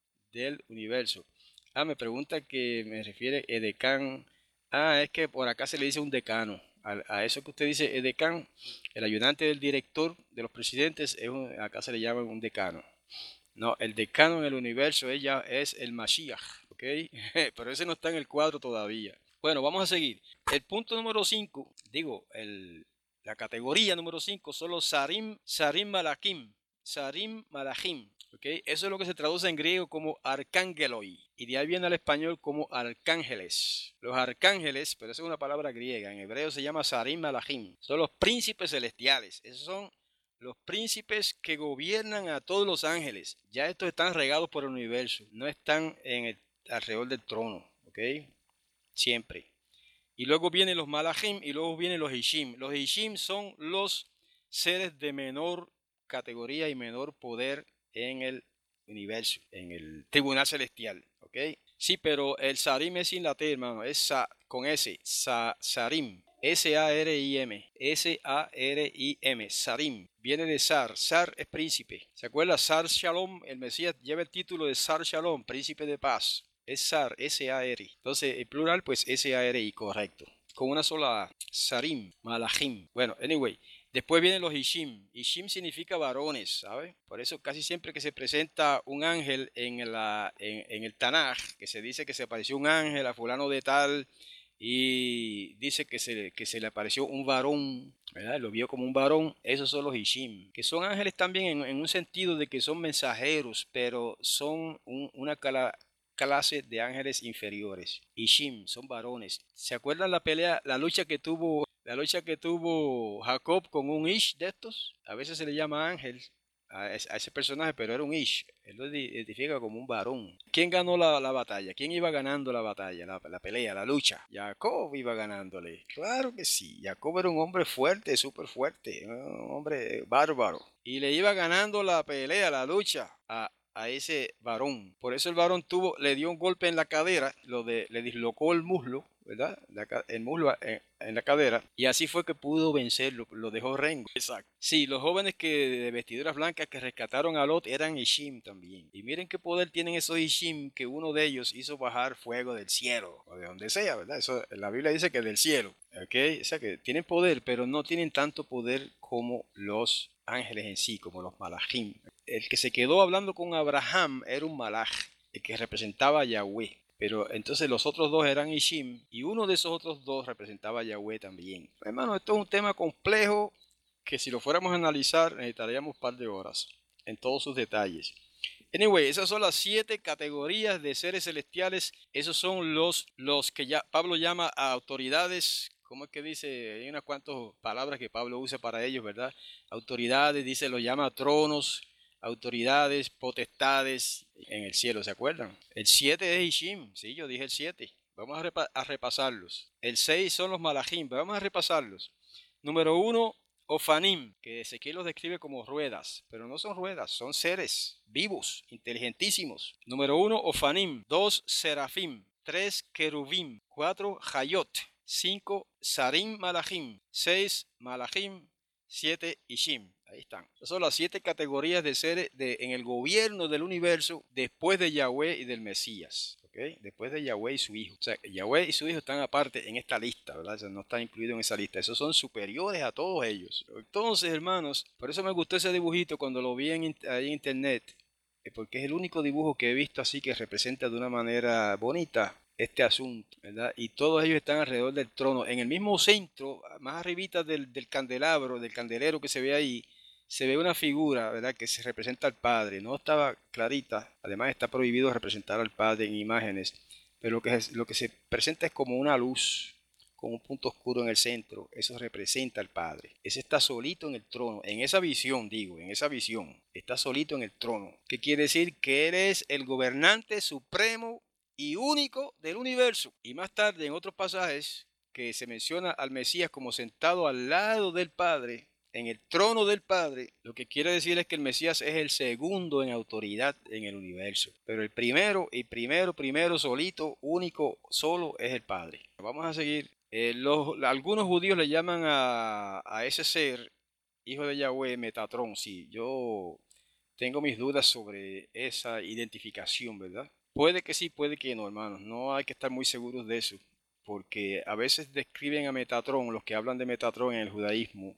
del universo. Ah, me pregunta que me refiere edecán. Ah, es que por acá se le dice un decano. A, a eso que usted dice edecán, el ayudante del director de los presidentes, es un- acá se le llama un decano. No, el decano en el universo ella es el Mashiach, ¿ok? Pero ese no está en el cuadro todavía. Bueno, vamos a seguir. El punto número cinco, digo, el, la categoría número cinco son los Sarim, Sarim Malakim, Sarim Malachim, ¿ok? Eso es lo que se traduce en griego como arcángeloi y de ahí viene al español como arcángeles. Los arcángeles, pero esa es una palabra griega, en hebreo se llama Sarim Malachim, son los príncipes celestiales. Esos son los príncipes que gobiernan a todos los ángeles. Ya estos están regados por el universo, no están en el, alrededor del trono, ¿ok? Siempre. Y luego vienen los malachim y luego vienen los ishim. Los ishim son los seres de menor categoría y menor poder en el universo, en el tribunal celestial, ¿ok? Sí, pero el sarim es sin la T, hermano, es sa, con S, sa, sarim. S A R I M, S A R I M, Sarim, viene de Sar, Sar es príncipe. ¿Se acuerda? Sar Shalom, el Mesías lleva el título de Sar Shalom, príncipe de paz. Es Sar, S A R I. Entonces, el plural, pues S A R I, correcto. Con una sola A. Sarim, Malachim. Bueno, anyway. Después vienen los Ishim. Ishim significa varones, ¿sabe? Por eso casi siempre que se presenta un ángel en, la, en, en el Tanaj, que se dice que se apareció un ángel a fulano de tal y dice que se, que se le apareció un varón, ¿verdad? Lo vio como un varón. Esos son los Ishim, que son ángeles también en, en un sentido de que son mensajeros, pero son un, una cala, clase de ángeles inferiores. Ishim son varones. ¿Se acuerdan la pelea, la lucha que tuvo, la lucha que tuvo Jacob con un Ish de estos? A veces se le llama ángel a ese, a ese personaje, pero era un Ish. Él lo identifica como un varón. ¿Quién ganó la, la batalla? ¿Quién iba ganando la batalla, la, la pelea, la lucha? Jacob iba ganándole. Claro que sí. Jacob era un hombre fuerte, súper fuerte, un hombre bárbaro. Y le iba ganando la pelea, la lucha a, a ese varón. Por eso el varón tuvo, le dio un golpe en la cadera, lo de, le dislocó el muslo, ¿verdad? La, el muslo en, en, la cadera. Y así fue que pudo vencerlo, lo dejó rengo. Exacto. Sí, los jóvenes que de vestiduras blancas que rescataron a Lot eran Ishim también. Y miren qué poder tienen esos Ishim, que uno de ellos hizo bajar fuego del cielo, o de donde sea, ¿verdad? Eso, la Biblia dice que del cielo, ¿ok? O sea que tienen poder, pero no tienen tanto poder como los ángeles en sí, como los malachim. El que se quedó hablando con Abraham era un malach, el que representaba a Yahweh. Pero entonces los otros dos eran Ishim y uno de esos otros dos representaba a Yahweh también. Hermano, esto es un tema complejo que si lo fuéramos a analizar necesitaríamos un par de horas en todos sus detalles. Anyway, esas son las siete categorías de seres celestiales. Esos son los, los que ya Pablo llama a autoridades. ¿Cómo es que dice? Hay unas cuantas palabras que Pablo usa para ellos, ¿verdad? Autoridades, dice, lo llama tronos, autoridades, potestades en el cielo, ¿se acuerdan? El siete es Ishim, sí, yo dije el siete. Vamos a, repa a repasarlos. El seis son los malachim, vamos a repasarlos. Número uno, Ofanim, que Ezequiel los describe como ruedas, pero no son ruedas, son seres vivos, inteligentísimos. Número uno, Ofanim. Dos, Serafim. Tres, Querubim. Cuatro, Hayot. Cinco, Sarim Malachim. Seis, Malachim. Siete, Ishim. Ahí están. Esas son las siete categorías de seres de, en el gobierno del universo después de Yahweh y del Mesías. ¿Okay? Después de Yahweh y su hijo. O sea, Yahweh y su hijo están aparte en esta lista, ¿verdad? O sea, no están incluidos en esa lista. Esos son superiores a todos ellos. Entonces, hermanos, por eso me gustó ese dibujito cuando lo vi en, ahí en internet. Porque es el único dibujo que he visto así que representa de una manera bonita este asunto, ¿verdad? Y todos ellos están alrededor del trono. En el mismo centro, más arribita del, del candelabro, del candelero que se ve ahí, se ve una figura, ¿verdad? Que se representa al Padre. No estaba clarita. Además está prohibido representar al Padre en imágenes. Pero lo que, es, lo que se presenta es como una luz, con un punto oscuro en el centro. Eso representa al Padre. Ese está solito en el trono. En esa visión, digo, en esa visión. Está solito en el trono. ¿Qué quiere decir? Que eres el gobernante supremo y único del universo. Y más tarde, en otros pasajes, que se menciona al Mesías como sentado al lado del Padre, en el trono del Padre, lo que quiere decir es que el Mesías es el segundo en autoridad en el universo. Pero el primero y primero, primero, solito, único, solo es el Padre. Vamos a seguir. Eh, los, algunos judíos le llaman a, a ese ser, hijo de Yahweh, Metatrón. Sí, yo tengo mis dudas sobre esa identificación, ¿verdad? Puede que sí, puede que no, hermanos. No hay que estar muy seguros de eso, porque a veces describen a Metatrón, los que hablan de Metatrón en el judaísmo,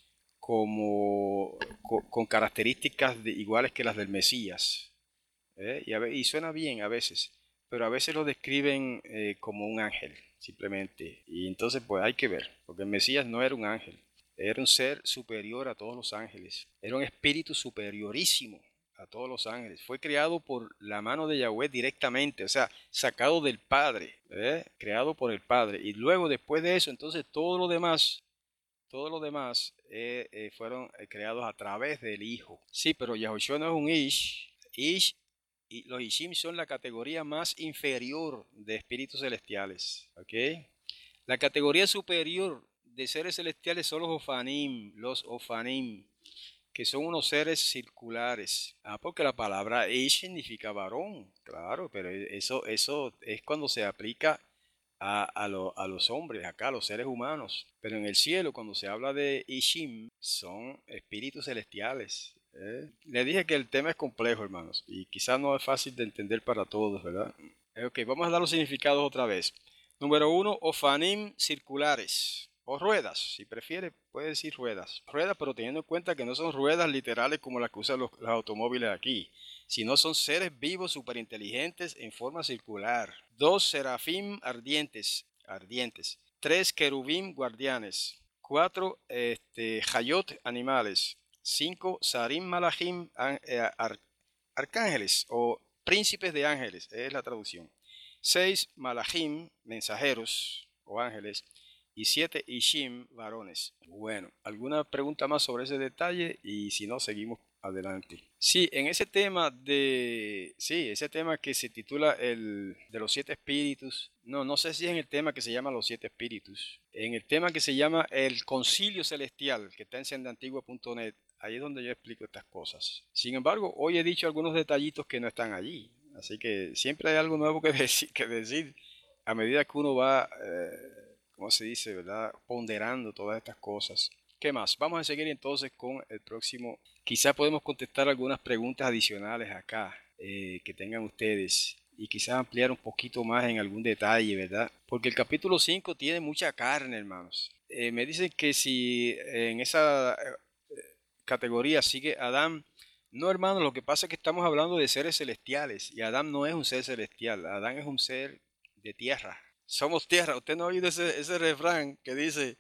como con, con características de, iguales que las del Mesías. ¿eh? Y, a, y suena bien a veces, pero a veces lo describen eh, como un ángel, simplemente. Y entonces pues hay que ver, porque el Mesías no era un ángel, era un ser superior a todos los ángeles, era un espíritu superiorísimo a todos los ángeles. Fue creado por la mano de Yahweh directamente, o sea, sacado del Padre, ¿eh? creado por el Padre. Y luego después de eso, entonces todo lo demás todo lo demás eh, eh, fueron eh, creados a través del Hijo. Sí, pero Yahushua no es un Ish. Ish y los Ishim son la categoría más inferior de espíritus celestiales. ¿Ok? La categoría superior de seres celestiales son los Ofanim. Los Ofanim, que son unos seres circulares. Ah, porque la palabra Ish significa varón. Claro, pero eso, eso es cuando se aplica a, a, lo, a los hombres, acá, a los seres humanos. Pero en el cielo, cuando se habla de Ishim, son espíritus celestiales. ¿eh? Le dije que el tema es complejo, hermanos, y quizás no es fácil de entender para todos, ¿verdad? Ok, vamos a dar los significados otra vez. Número uno, ofanim circulares. O ruedas, si prefiere, puede decir ruedas. Ruedas, pero teniendo en cuenta que no son ruedas literales como las que usan los, los automóviles aquí, sino son seres vivos superinteligentes en forma circular. Dos serafim ardientes, ardientes. Tres querubim guardianes. Cuatro este, hayot animales. Cinco sarim malachim ar, arcángeles o príncipes de ángeles, es la traducción. Seis malachim mensajeros o ángeles. Y siete ishim varones. Bueno, ¿alguna pregunta más sobre ese detalle? Y si no, seguimos adelante. Sí, en ese tema de, sí, ese tema que se titula el de los siete espíritus, no, no sé si es en el tema que se llama los siete espíritus, en el tema que se llama el concilio celestial, que está en sendantigua punto net, ahí es donde yo explico estas cosas. Sin embargo, hoy he dicho algunos detallitos que no están allí, así que siempre hay algo nuevo que decir, que decir a medida que uno va, eh, ¿cómo se dice, verdad? Ponderando todas estas cosas. ¿Qué más? Vamos a seguir entonces con el próximo. Quizás podemos contestar algunas preguntas adicionales acá eh, que tengan ustedes y quizás ampliar un poquito más en algún detalle, ¿verdad? Porque el capítulo cinco tiene mucha carne, hermanos. Eh, me dicen que si en esa eh, categoría sigue Adán. No, hermano, lo que pasa es que estamos hablando de seres celestiales y Adán no es un ser celestial. Adán es un ser de tierra. Somos tierra. Usted no ha oído ese, ese refrán que dice,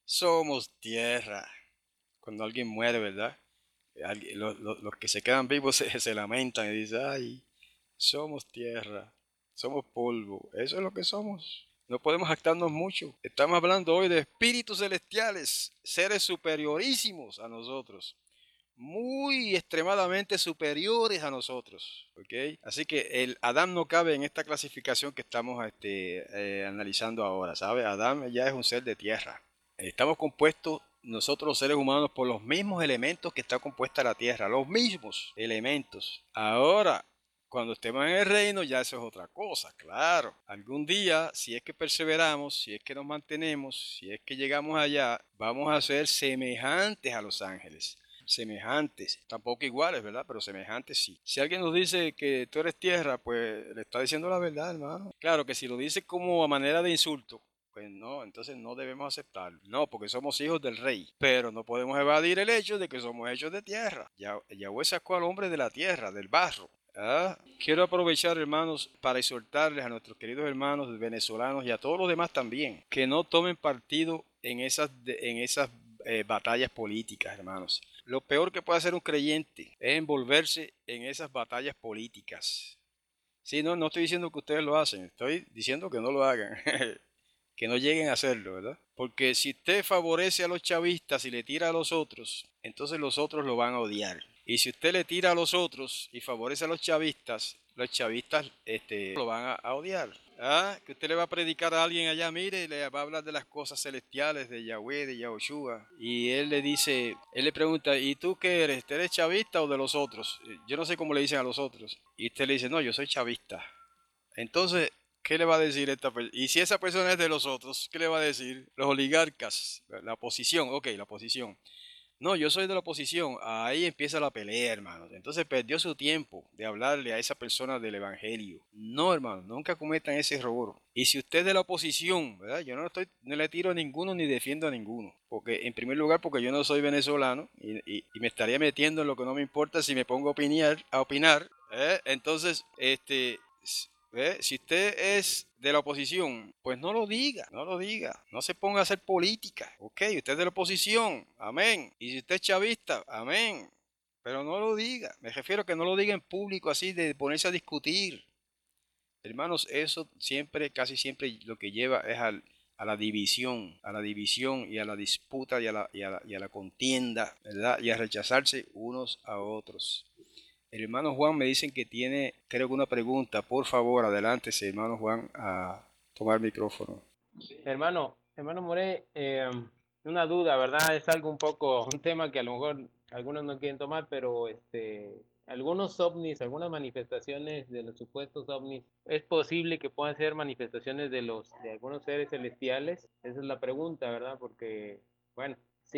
somos tierra. Cuando alguien muere, ¿verdad? Alguien, los, los, los que se quedan vivos se, se lamentan y dicen, ay, somos tierra, somos polvo. Eso es lo que somos. No podemos jactarnos mucho. Estamos hablando hoy de espíritus celestiales, seres superiorísimos a nosotros. Muy extremadamente superiores a nosotros, ¿ok? Así que el Adán no cabe en esta clasificación que estamos este, eh, analizando ahora, ¿sabe? Adán ya es un ser de tierra. Estamos compuestos nosotros los seres humanos por los mismos elementos que está compuesta la tierra, los mismos elementos. Ahora, cuando estemos en el reino ya eso es otra cosa, claro. Algún día, si es que perseveramos, si es que nos mantenemos, si es que llegamos allá, vamos a ser semejantes a los ángeles. Semejantes, tampoco iguales, ¿verdad? Pero semejantes sí. Si alguien nos dice que tú eres tierra, pues le está diciendo la verdad, hermano. Claro que si lo dice como a manera de insulto, pues no, entonces no debemos aceptarlo. No, porque somos hijos del rey. Pero no podemos evadir el hecho de que somos hechos de tierra. Yah- Yahweh sacó al hombre de la tierra, del barro. ¿Ah? Quiero aprovechar, hermanos, para exhortarles a nuestros queridos hermanos venezolanos y a todos los demás también, que no tomen partido en esas, en esas eh, batallas políticas, hermanos. Lo peor que puede hacer un creyente es envolverse en esas batallas políticas. Sí, no, no estoy diciendo que ustedes lo hacen, estoy diciendo que no lo hagan, que no lleguen a hacerlo, ¿verdad? Porque si usted favorece a los chavistas y le tira a los otros, entonces los otros lo van a odiar. Y si usted le tira a los otros y favorece a los chavistas, los chavistas este, lo van a, a odiar. ¿Ah? Que usted le va a predicar a alguien allá, mire, le va a hablar de las cosas celestiales, de Yahweh, de Yahushua. Y él le dice, él le pregunta, ¿y tú qué eres? ¿Te eres chavista o de los otros? Yo no sé cómo le dicen a los otros. Y usted le dice, no, yo soy chavista. Entonces, ¿qué le va a decir esta persona? Y si esa persona es de los otros, ¿qué le va a decir? Los oligarcas, la oposición, ok, la oposición. No, yo soy de la oposición. Ahí empieza la pelea, hermano. Entonces perdió su tiempo de hablarle a esa persona del evangelio. No, hermano, nunca cometan ese error. Y si usted es de la oposición, ¿verdad? Yo no estoy, no le tiro a ninguno ni defiendo a ninguno. Porque, en primer lugar, porque yo no soy venezolano y, y, y me estaría metiendo en lo que no me importa si me pongo a opinar, a opinar. ¿eh? Entonces, este, ¿Eh? Si usted es de la oposición, pues no lo diga, no lo diga, no se ponga a hacer política, ok, usted es de la oposición, amén, y si usted es chavista, amén, pero no lo diga, me refiero a que no lo diga en público así de ponerse a discutir, hermanos, eso siempre, casi siempre lo que lleva es al, a la división, a la división y a la disputa y a la, y a la, y a la contienda, ¿verdad? Y a rechazarse unos a otros. El hermano Juan me dicen que tiene, creo que una pregunta. Por favor, adelántese, hermano Juan, a tomar el micrófono. Hermano, hermano More, eh, una duda, ¿verdad? Es algo un poco, un tema que a lo mejor algunos no quieren tomar, pero este, algunos ovnis, algunas manifestaciones de los supuestos ovnis, ¿es posible que puedan ser manifestaciones de los, de algunos seres celestiales? Esa es la pregunta, ¿verdad? Porque, bueno,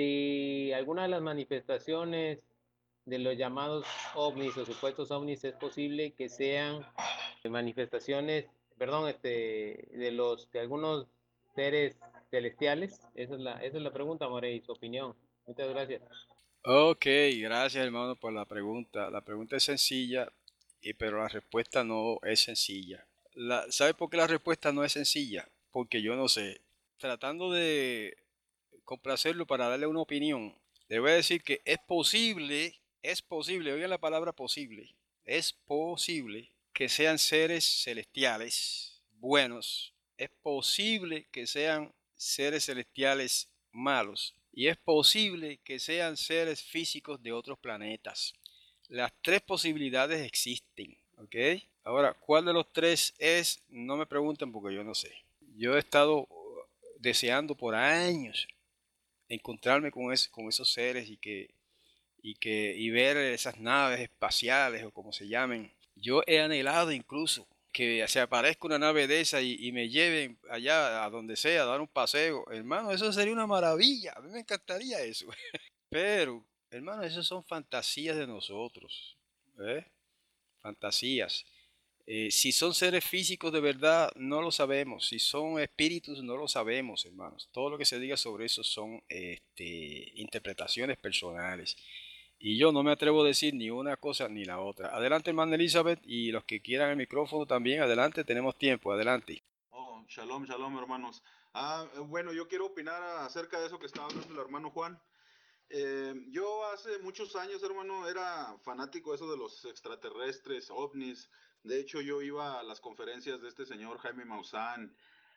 si alguna de las manifestaciones de los llamados ovnis o supuestos ovnis es posible que sean manifestaciones, perdón, este, de los, de algunos seres celestiales. Esa es la, esa es la pregunta, More, y su opinión. Muchas gracias. Ok, gracias, hermano, por la pregunta. La pregunta es sencilla, y- pero la respuesta no es sencilla. La, ¿sabe por qué la respuesta no es sencilla? Porque yo no sé. Tratando de complacerlo para darle una opinión, le voy a decir que es posible, es posible, oigan la palabra posible, es posible que sean seres celestiales buenos, es posible que sean seres celestiales malos y es posible que sean seres físicos de otros planetas. Las tres posibilidades existen, ¿ok? Ahora, ¿cuál de los tres es? No me pregunten porque yo no sé. Yo he estado deseando por años encontrarme con, es, con esos seres y que, y que y ver esas naves espaciales o como se llamen. Yo he anhelado incluso que se aparezca una nave de esa y, y me lleven allá a donde sea a dar un paseo. Hermano, eso sería una maravilla. A mí me encantaría eso. Pero, hermano, eso son fantasías de nosotros. ¿eh? Fantasías. Eh, si son seres físicos de verdad, no lo sabemos. Si son espíritus, no lo sabemos, hermanos. Todo lo que se diga sobre eso son este, interpretaciones personales. Y yo no me atrevo a decir ni una cosa ni la otra. Adelante, hermana Elizabeth, y los que quieran el micrófono también, adelante, tenemos tiempo, adelante. Oh, shalom, shalom, hermanos. Ah, eh, bueno, yo quiero opinar acerca de eso que estaba hablando el hermano Juan. Eh, yo hace muchos años, hermano, era fanático de eso de los extraterrestres, ovnis. De hecho, yo iba a las conferencias de este señor Jaime Maussan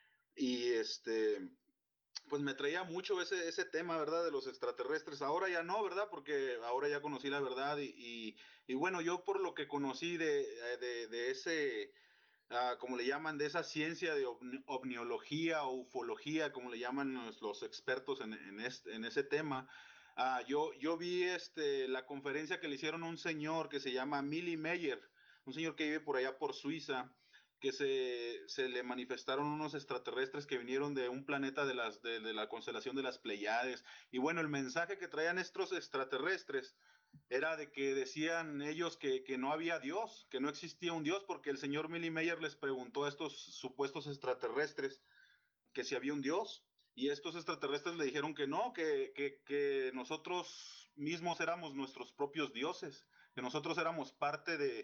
y este, pues me traía mucho ese, ese tema, ¿verdad? De los extraterrestres. Ahora ya no, ¿verdad? Porque ahora ya conocí la verdad y, y, y bueno, yo por lo que conocí de, de, de ese uh, como le llaman, de esa ciencia de ovniología o ufología, como le llaman los, los expertos en, en, este, en, ese tema. Uh, yo, yo vi este, la conferencia que le hicieron a un señor que se llama Millie Meyer, un señor que vive por allá por Suiza, que se, se le manifestaron unos extraterrestres que vinieron de un planeta de, las, de, de la constelación de las Pleiades. Y bueno, el mensaje que traían estos extraterrestres era de que decían ellos que, que no había Dios, que no existía un Dios, porque el señor Millie Meyer les preguntó a estos supuestos extraterrestres que si había un Dios, y estos extraterrestres le dijeron que no, que, que, que nosotros mismos éramos nuestros propios dioses, que nosotros éramos parte de,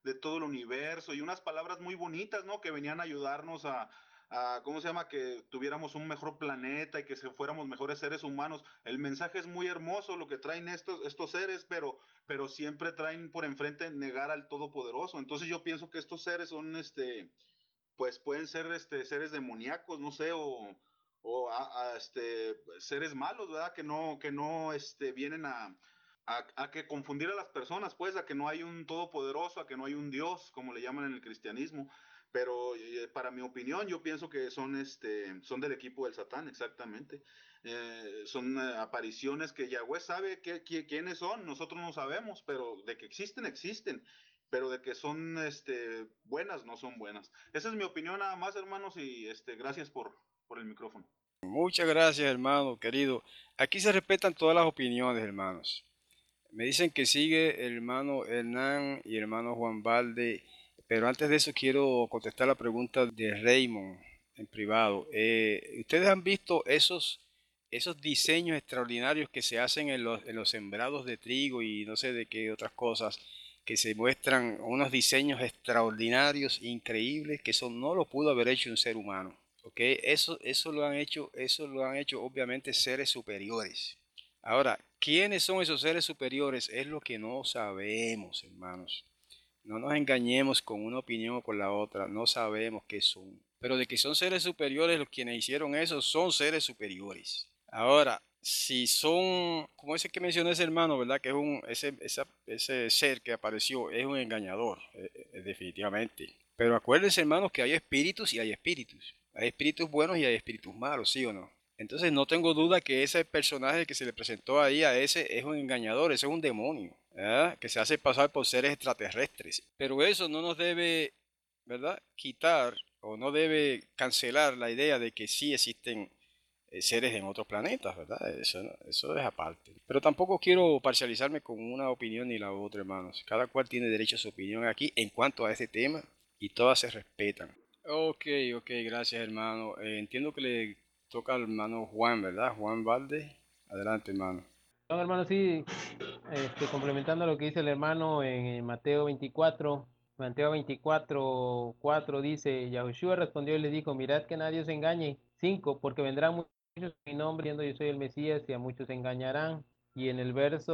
de todo el universo y unas palabras muy bonitas, ¿no? Que venían a ayudarnos a, a, ¿cómo se llama? Que tuviéramos un mejor planeta y que se fuéramos mejores seres humanos. El mensaje es muy hermoso lo que traen estos, estos seres, pero, pero siempre traen por enfrente negar al Todopoderoso. Entonces yo pienso que estos seres son, este, pues pueden ser este, seres demoníacos, no sé, o, o a, a, este, seres malos, ¿verdad? Que no, que no este, vienen a, a, a, que confundir a las personas, pues, a que no hay un todopoderoso, a que no hay un Dios, como le llaman en el cristianismo. Pero eh, para mi opinión, yo pienso que son, este, son del equipo del Satán, exactamente. Eh, son eh, apariciones que Yahweh sabe que, que, quiénes son, nosotros no sabemos, pero de que existen, existen. Pero de que son este, buenas, no son buenas. Esa es mi opinión nada más, hermanos, y este, gracias por, por el micrófono. Muchas gracias, hermano querido. Aquí se respetan todas las opiniones, hermanos. Me dicen que sigue el hermano Hernán y el hermano Juan Valde, pero antes de eso quiero contestar la pregunta de Raymond en privado. Eh, ¿ustedes han visto esos, esos diseños extraordinarios que se hacen en los, en los sembrados de trigo y no sé de qué otras cosas, que se muestran unos diseños extraordinarios, increíbles, que eso no lo pudo haber hecho un ser humano? ¿Ok? Eso, eso lo han hecho, eso lo han hecho obviamente seres superiores. Ahora, ¿quiénes son esos seres superiores? Es lo que no sabemos, hermanos. No nos engañemos con una opinión o con la otra. No sabemos qué son. Pero de que son seres superiores, los quienes hicieron eso son seres superiores. Ahora, si son, como ese que mencionó ese hermano, ¿verdad? Que es un, ese, esa, ese ser que apareció es un engañador, eh, eh, definitivamente. Pero acuérdense, hermanos, que hay espíritus y hay espíritus. Hay espíritus buenos y hay espíritus malos, ¿sí o no? Entonces no tengo duda que ese personaje que se le presentó ahí a ese es un engañador, ese es un demonio, ¿verdad? Que se hace pasar por seres extraterrestres. Pero eso no nos debe, ¿verdad? Quitar o no debe cancelar la idea de que sí existen eh, seres en otros planetas, ¿verdad? Eso, no- eso es aparte. Pero tampoco quiero parcializarme con una opinión ni la otra, hermanos. Cada cual tiene derecho a su opinión aquí en cuanto a este tema y todas se respetan. Ok, ok, gracias, hermano. Eh, entiendo que le toca al hermano Juan, ¿verdad? Juan Valde. Adelante, hermano. No, hermano, sí, este, complementando lo que dice el hermano en, eh, Mateo veinticuatro, Mateo veinticuatro, cuatro dice, Yahushua respondió y le dijo, mirad que nadie os engañe. Cinco, porque vendrán muchos en mi nombre, diciendo yo soy el Mesías, y a muchos engañarán. Y en el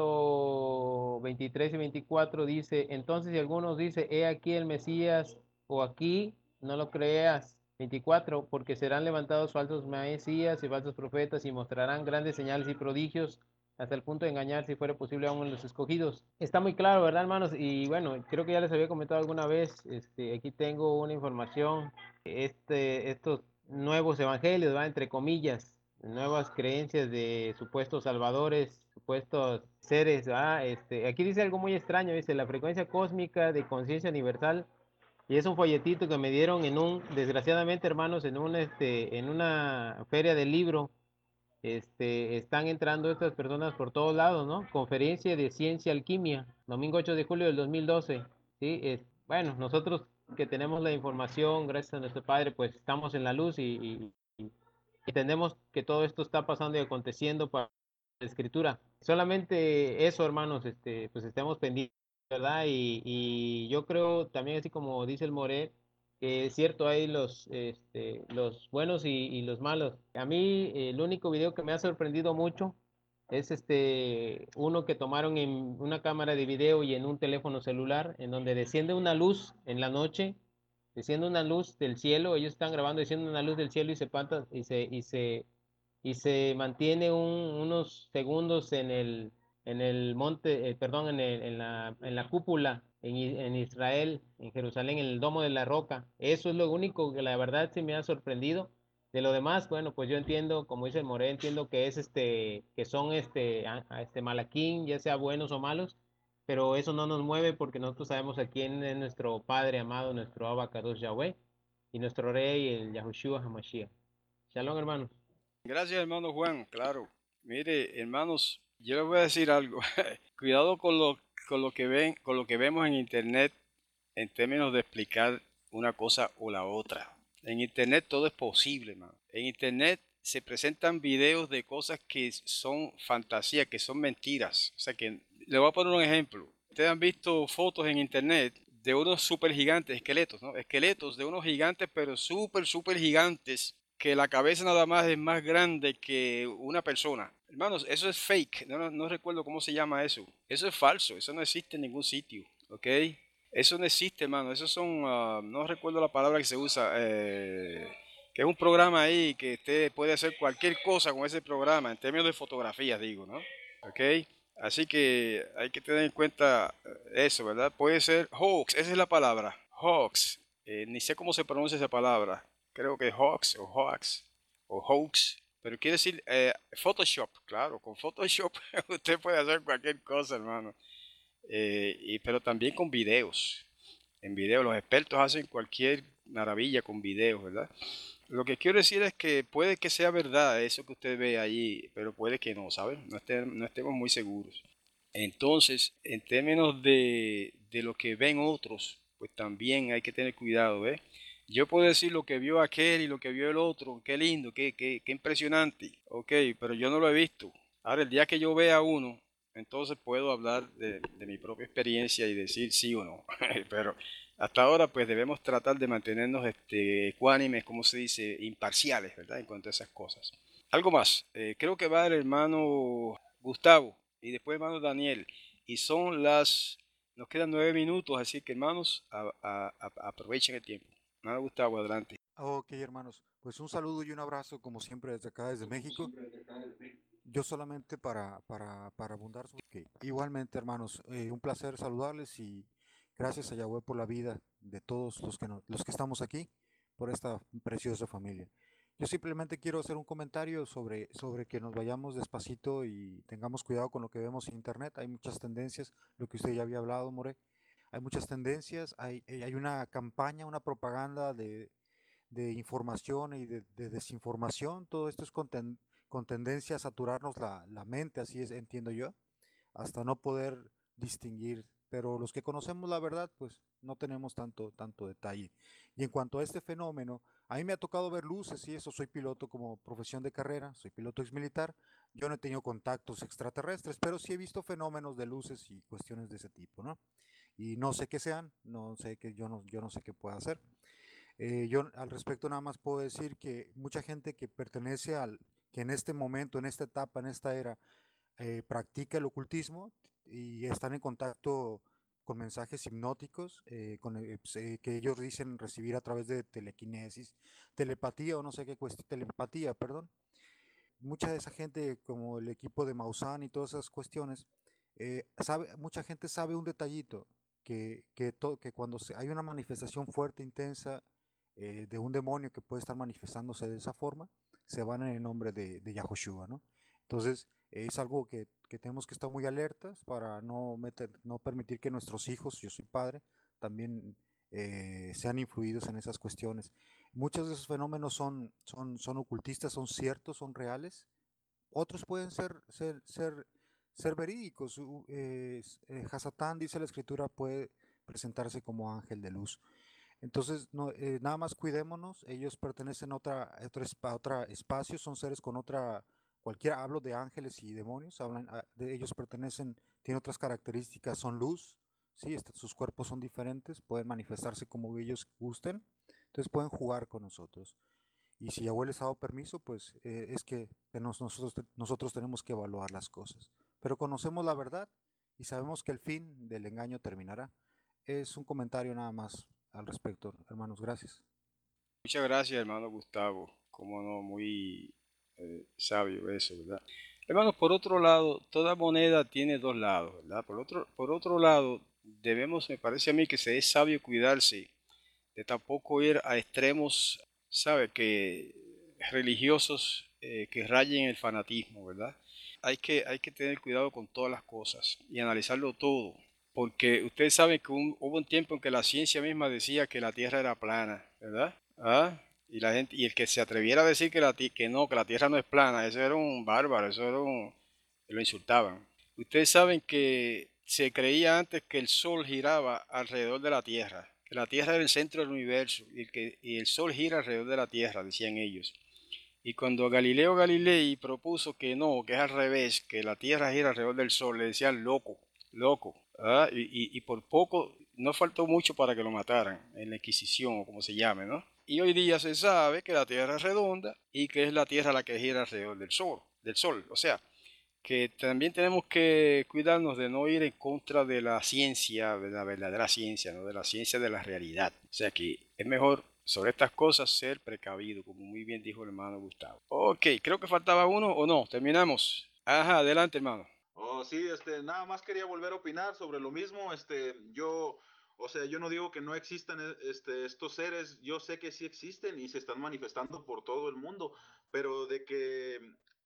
verso veintitrés y veinticuatro dice, entonces si algunos dice, he aquí el Mesías, o aquí, no lo creas. veinticuatro, porque serán levantados falsos mesías y falsos profetas y mostrarán grandes señales y prodigios hasta el punto de engañar, si fuera posible, aún en los escogidos. Está muy claro, ¿verdad, hermanos? Y bueno, creo que ya les había comentado alguna vez, este, aquí tengo una información, este, estos nuevos evangelios, ¿va? Entre comillas, nuevas creencias de supuestos salvadores, supuestos seres, ¿va? Este, aquí dice algo muy extraño, dice, la frecuencia cósmica de conciencia universal, y es un folletito que me dieron en un, desgraciadamente, hermanos, en un, este, en una feria del libro. Este, están entrando estas personas por todos lados, ¿no? Conferencia de Ciencia Alquimia, domingo ocho de julio del dos mil doce, ¿sí? Es, bueno, nosotros que tenemos la información, gracias a nuestro Padre, pues estamos en la luz y, y, y entendemos que todo esto está pasando y aconteciendo para la Escritura. Solamente eso, hermanos, este, pues estemos pendientes, ¿verdad? Y, y yo creo también, así como dice el More, que es cierto, hay los, este, los buenos y, y los malos. A mí, eh, el único video que me ha sorprendido mucho es este, uno que tomaron en una cámara de video y en un teléfono celular, en donde desciende una luz en la noche, desciende una luz del cielo, ellos están grabando, desciende una luz del cielo y se panta, y se, y se, y se mantiene un- unos segundos en el, en el monte, eh, perdón, en el- en la, en la cúpula en, I- en Israel, en Jerusalén, en el Domo de la Roca. Eso es lo único que la verdad sí me ha sorprendido. De lo demás, bueno, pues yo entiendo, como dice el Moré, entiendo que es este, que son este, a- a este malaquín, ya sea buenos o malos, pero eso no nos mueve porque nosotros sabemos a quién es nuestro Padre amado, nuestro Abacados Yahweh, y nuestro Rey, el Yahushua Hamashiach. Shalom, hermanos. Gracias, hermano Juan. Claro. Mire, hermanos, yo les voy a decir algo. Cuidado con lo, con lo que ven, con lo que vemos en internet en términos de explicar una cosa o la otra. En internet todo es posible, hermano. En internet se presentan videos de cosas que son fantasía, que son mentiras. O sea que le voy a poner un ejemplo. Ustedes han visto fotos en internet de unos super gigantes, esqueletos, ¿no? Esqueletos de unos gigantes, pero súper, súper gigantes, que la cabeza nada más es más grande que una persona. Hermanos, eso es fake, no, no, no recuerdo cómo se llama eso. Eso es falso, eso no existe en ningún sitio, ¿ok? Eso no existe, hermano. Esos son, uh, no recuerdo la palabra que se usa, eh, que es un programa ahí que usted puede hacer cualquier cosa con ese programa, en términos de fotografías, digo, ¿no? ¿Ok? Así que hay que tener en cuenta eso, ¿verdad? Puede ser hoax, esa es la palabra, hoax. Eh, ni sé cómo se pronuncia esa palabra. Creo que hoax o hoax o hoax. Pero quiere decir eh, Photoshop, claro, con Photoshop usted puede hacer cualquier cosa, hermano. Eh, y, pero también con videos. En videos, los expertos hacen cualquier maravilla con videos, ¿verdad? Lo que quiero decir es que puede que sea verdad eso que usted ve allí, pero puede que no, ¿saben? No, este- no estemos muy seguros. Entonces, en términos de, de lo que ven otros, pues también hay que tener cuidado, ¿ves? Yo puedo decir lo que vio aquel y lo que vio el otro, qué lindo, qué, qué, qué impresionante, ok, pero yo no lo he visto. Ahora, el día que yo vea uno, entonces puedo hablar de, de mi propia experiencia y decir sí o no. Pero hasta ahora, pues debemos tratar de mantenernos este, ecuánimes, como se dice, imparciales, ¿verdad? En cuanto a esas cosas. Algo más, eh, creo que va el hermano Gustavo y después hermano Daniel. Y son las, nos quedan nueve minutos, así que hermanos, a- a- a- aprovechen el tiempo. Hermano Gustavo, adelante. Ok, hermanos, pues un saludo y un abrazo como siempre desde acá, desde México. Yo solamente para, para, para abundar sobre que igualmente, hermanos, eh, un placer saludarles y gracias a Yahweh por la vida de todos los que, no- los que estamos aquí, por esta preciosa familia. Yo simplemente quiero hacer un comentario sobre, sobre que nos vayamos despacito y tengamos cuidado con lo que vemos en internet. Hay muchas tendencias, lo que usted ya había hablado, More. Hay muchas tendencias, hay, eh, hay una campaña, una propaganda de, de información y de, de desinformación. Todo esto es con, ten- con tendencia a saturarnos la, la mente, así es, entiendo yo, hasta no poder distinguir. Pero los que conocemos la verdad, pues no tenemos tanto, tanto detalle. Y en cuanto a este fenómeno, a mí me ha tocado ver luces y eso, soy piloto como profesión de carrera, soy piloto exmilitar. Yo no he tenido contactos extraterrestres, pero sí he visto fenómenos de luces y cuestiones de ese tipo, ¿no? Y no sé qué sean, no sé qué, yo no, yo no sé qué pueda hacer. Eh, yo al respecto nada más puedo decir que mucha gente que pertenece al, que en este momento, en esta etapa, en esta era, eh, practica el ocultismo y están en contacto con mensajes hipnóticos, eh, con, eh, pues, eh, que ellos dicen recibir a través de telequinesis, telepatía o no sé qué cuestión, telepatía, perdón. Mucha de esa gente, como el equipo de Maussan y todas esas cuestiones, eh, sabe, mucha gente sabe un detallito, que, que, to- que cuando se- hay una manifestación fuerte, intensa, eh, de un demonio que puede estar manifestándose de esa forma, se van en el nombre de, de Yahushua, ¿no? Entonces, es algo que, que tenemos que estar muy alertas para no, meter, no permitir que nuestros hijos, yo soy padre, también eh, sean influidos en esas cuestiones. Muchos de esos fenómenos son, son, son ocultistas, son ciertos, son reales. Otros pueden ser, ser, ser, ser verídicos. U- eh, s- eh, Hasatán, dice la escritura, puede presentarse como ángel de luz. Entonces, no, eh, nada más cuidémonos. Ellos pertenecen a otra, a otro, espa- a otra espacio, son seres con otra, cualquiera, hablo de ángeles y demonios, hablan, ah, de ellos pertenecen, tienen otras características, son luz, ¿sí? Este, sus cuerpos son diferentes, pueden manifestarse como ellos gusten, entonces pueden jugar con nosotros. Y si Yahweh les ha dado permiso, pues eh, es que nos- nosotros, te- nosotros tenemos que evaluar las cosas. Pero conocemos la verdad y sabemos que el fin del engaño terminará. Es un comentario nada más al respecto, hermanos. Gracias. Muchas gracias, hermano Gustavo. Como no, muy eh, sabio eso, ¿verdad? Hermanos, por otro lado, toda moneda tiene dos lados, ¿verdad? Por otro, por otro lado, debemos, me parece a mí, que se es sabio cuidarse de tampoco ir a extremos, ¿sabe? Que religiosos eh, que rayen el fanatismo, ¿verdad? Hay que, hay que tener cuidado con todas las cosas y analizarlo todo, porque ustedes saben que un- hubo un tiempo en que la ciencia misma decía que la Tierra era plana, ¿verdad? ¿Ah? Y la gente, y el que se atreviera a decir que, la, ti- que no, que la Tierra no es plana, eso era un bárbaro, eso era un, lo insultaban. Ustedes saben que se creía antes que el Sol giraba alrededor de la Tierra, que la Tierra era el centro del universo y, que, y el Sol gira alrededor de la Tierra, decían ellos. Y cuando Galileo Galilei propuso que no, que es al revés, que la Tierra gira alrededor del Sol, le decían loco, loco. ¿Ah? Y, y- y por poco no faltó mucho para que lo mataran en la Inquisición o como se llame, ¿no? Y hoy día se sabe que la Tierra es redonda y que es la Tierra la que gira alrededor del Sol, del Sol. O sea, que también tenemos que cuidarnos de no ir en contra de la ciencia, de la verdadera ciencia, ¿no? De la ciencia de la realidad. O sea que es mejor sobre estas cosas ser precavido, como muy bien dijo el hermano Gustavo. Ok, creo que faltaba uno o no, terminamos. Ajá, adelante hermano. Oh, sí, este, nada más quería volver a opinar sobre lo mismo. Este, yo, o sea, yo no digo que no existan eh, este, estos seres, yo sé que sí existen y se están manifestando por todo el mundo, pero de que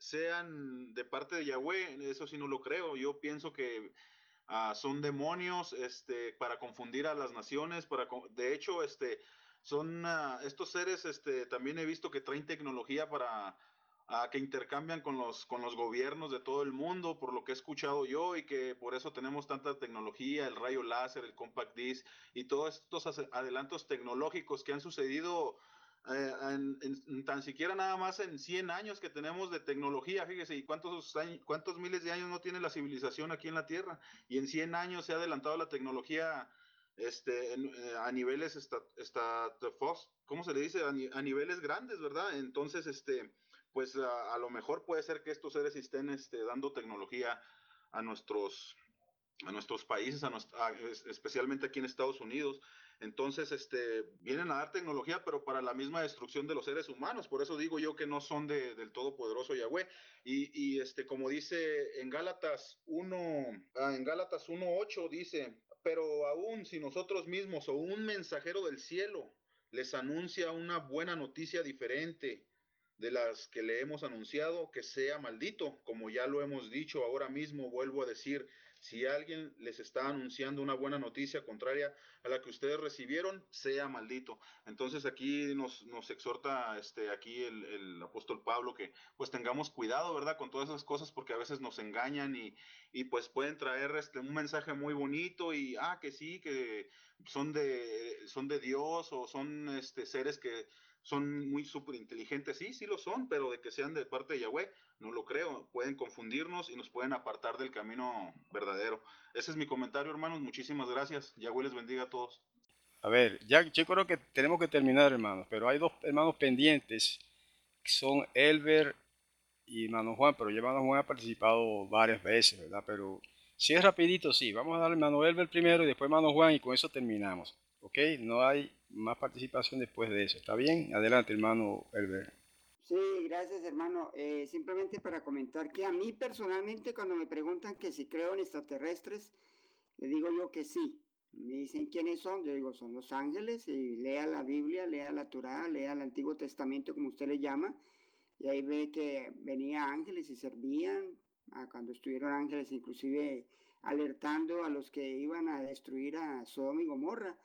sean de parte de Yahweh, eso sí no lo creo. Yo pienso que uh, son demonios, este, para confundir a las naciones, para, de hecho, este, son uh, estos seres, este, también he visto que traen tecnología para uh, que intercambian con los, con los gobiernos de todo el mundo, por lo que he escuchado yo, y que por eso tenemos tanta tecnología, el rayo láser, el compact disc, y todos estos adelantos tecnológicos que han sucedido eh, en, en, tan siquiera nada más en cien años que tenemos de tecnología, fíjese, y cuántos, años, cuántos miles de años no tiene la civilización aquí en la Tierra, y en cien años se ha adelantado la tecnología este, en, a niveles, esta, esta, ¿cómo se le dice? A, a niveles grandes, ¿verdad? Entonces, este, pues a, a, lo mejor puede ser que estos seres estén este, dando tecnología a nuestros, a nuestros países, a nuestra, a, especialmente aquí en Estados Unidos. Entonces, este, vienen a dar tecnología, pero para la misma destrucción de los seres humanos. Por eso digo yo que no son de, del todopoderoso Yahweh. Y, y este, como dice en Gálatas uno, ah, en Gálatas uno ocho dice, pero aún si nosotros mismos o un mensajero del cielo les anuncia una buena noticia diferente de las que le hemos anunciado, que sea maldito, como ya lo hemos dicho. Ahora mismo vuelvo a decir, si alguien les está anunciando una buena noticia contraria a la que ustedes recibieron, sea maldito. Entonces aquí nos, nos exhorta este, aquí el, el apóstol Pablo que pues tengamos cuidado, ¿verdad? Con todas esas cosas, porque a veces nos engañan y, y pues pueden traer este, un mensaje muy bonito y, ah, que sí, que son de, son de Dios o son este, seres que son muy súper inteligentes, sí, sí lo son, pero de que sean de parte de Yahweh, no lo creo. Pueden confundirnos y nos pueden apartar del camino verdadero. Ese es mi comentario, hermanos. Muchísimas gracias. Yahweh les bendiga a todos. A ver, ya yo creo que tenemos que terminar, hermanos, pero hay dos hermanos pendientes, que son Elber y hermano Juan, pero ya hermano Juan ha participado varias veces, ¿verdad? Pero si es rapidito, sí. Vamos a darle hermano Elber primero y después hermano Juan y con eso terminamos, ¿ok? No hay más participación después de eso, ¿está bien? Adelante, hermano Elber. Sí, gracias hermano. Eh, simplemente para comentar que a mí personalmente cuando me preguntan que si creo en extraterrestres, le digo yo que sí. Me dicen quiénes son, yo digo son los ángeles y lea la Biblia, lea la Torá, lea el Antiguo Testamento como usted le llama y ahí ve que venía ángeles y servían, a cuando estuvieron ángeles inclusive alertando a los que iban a destruir a Sodoma y Gomorra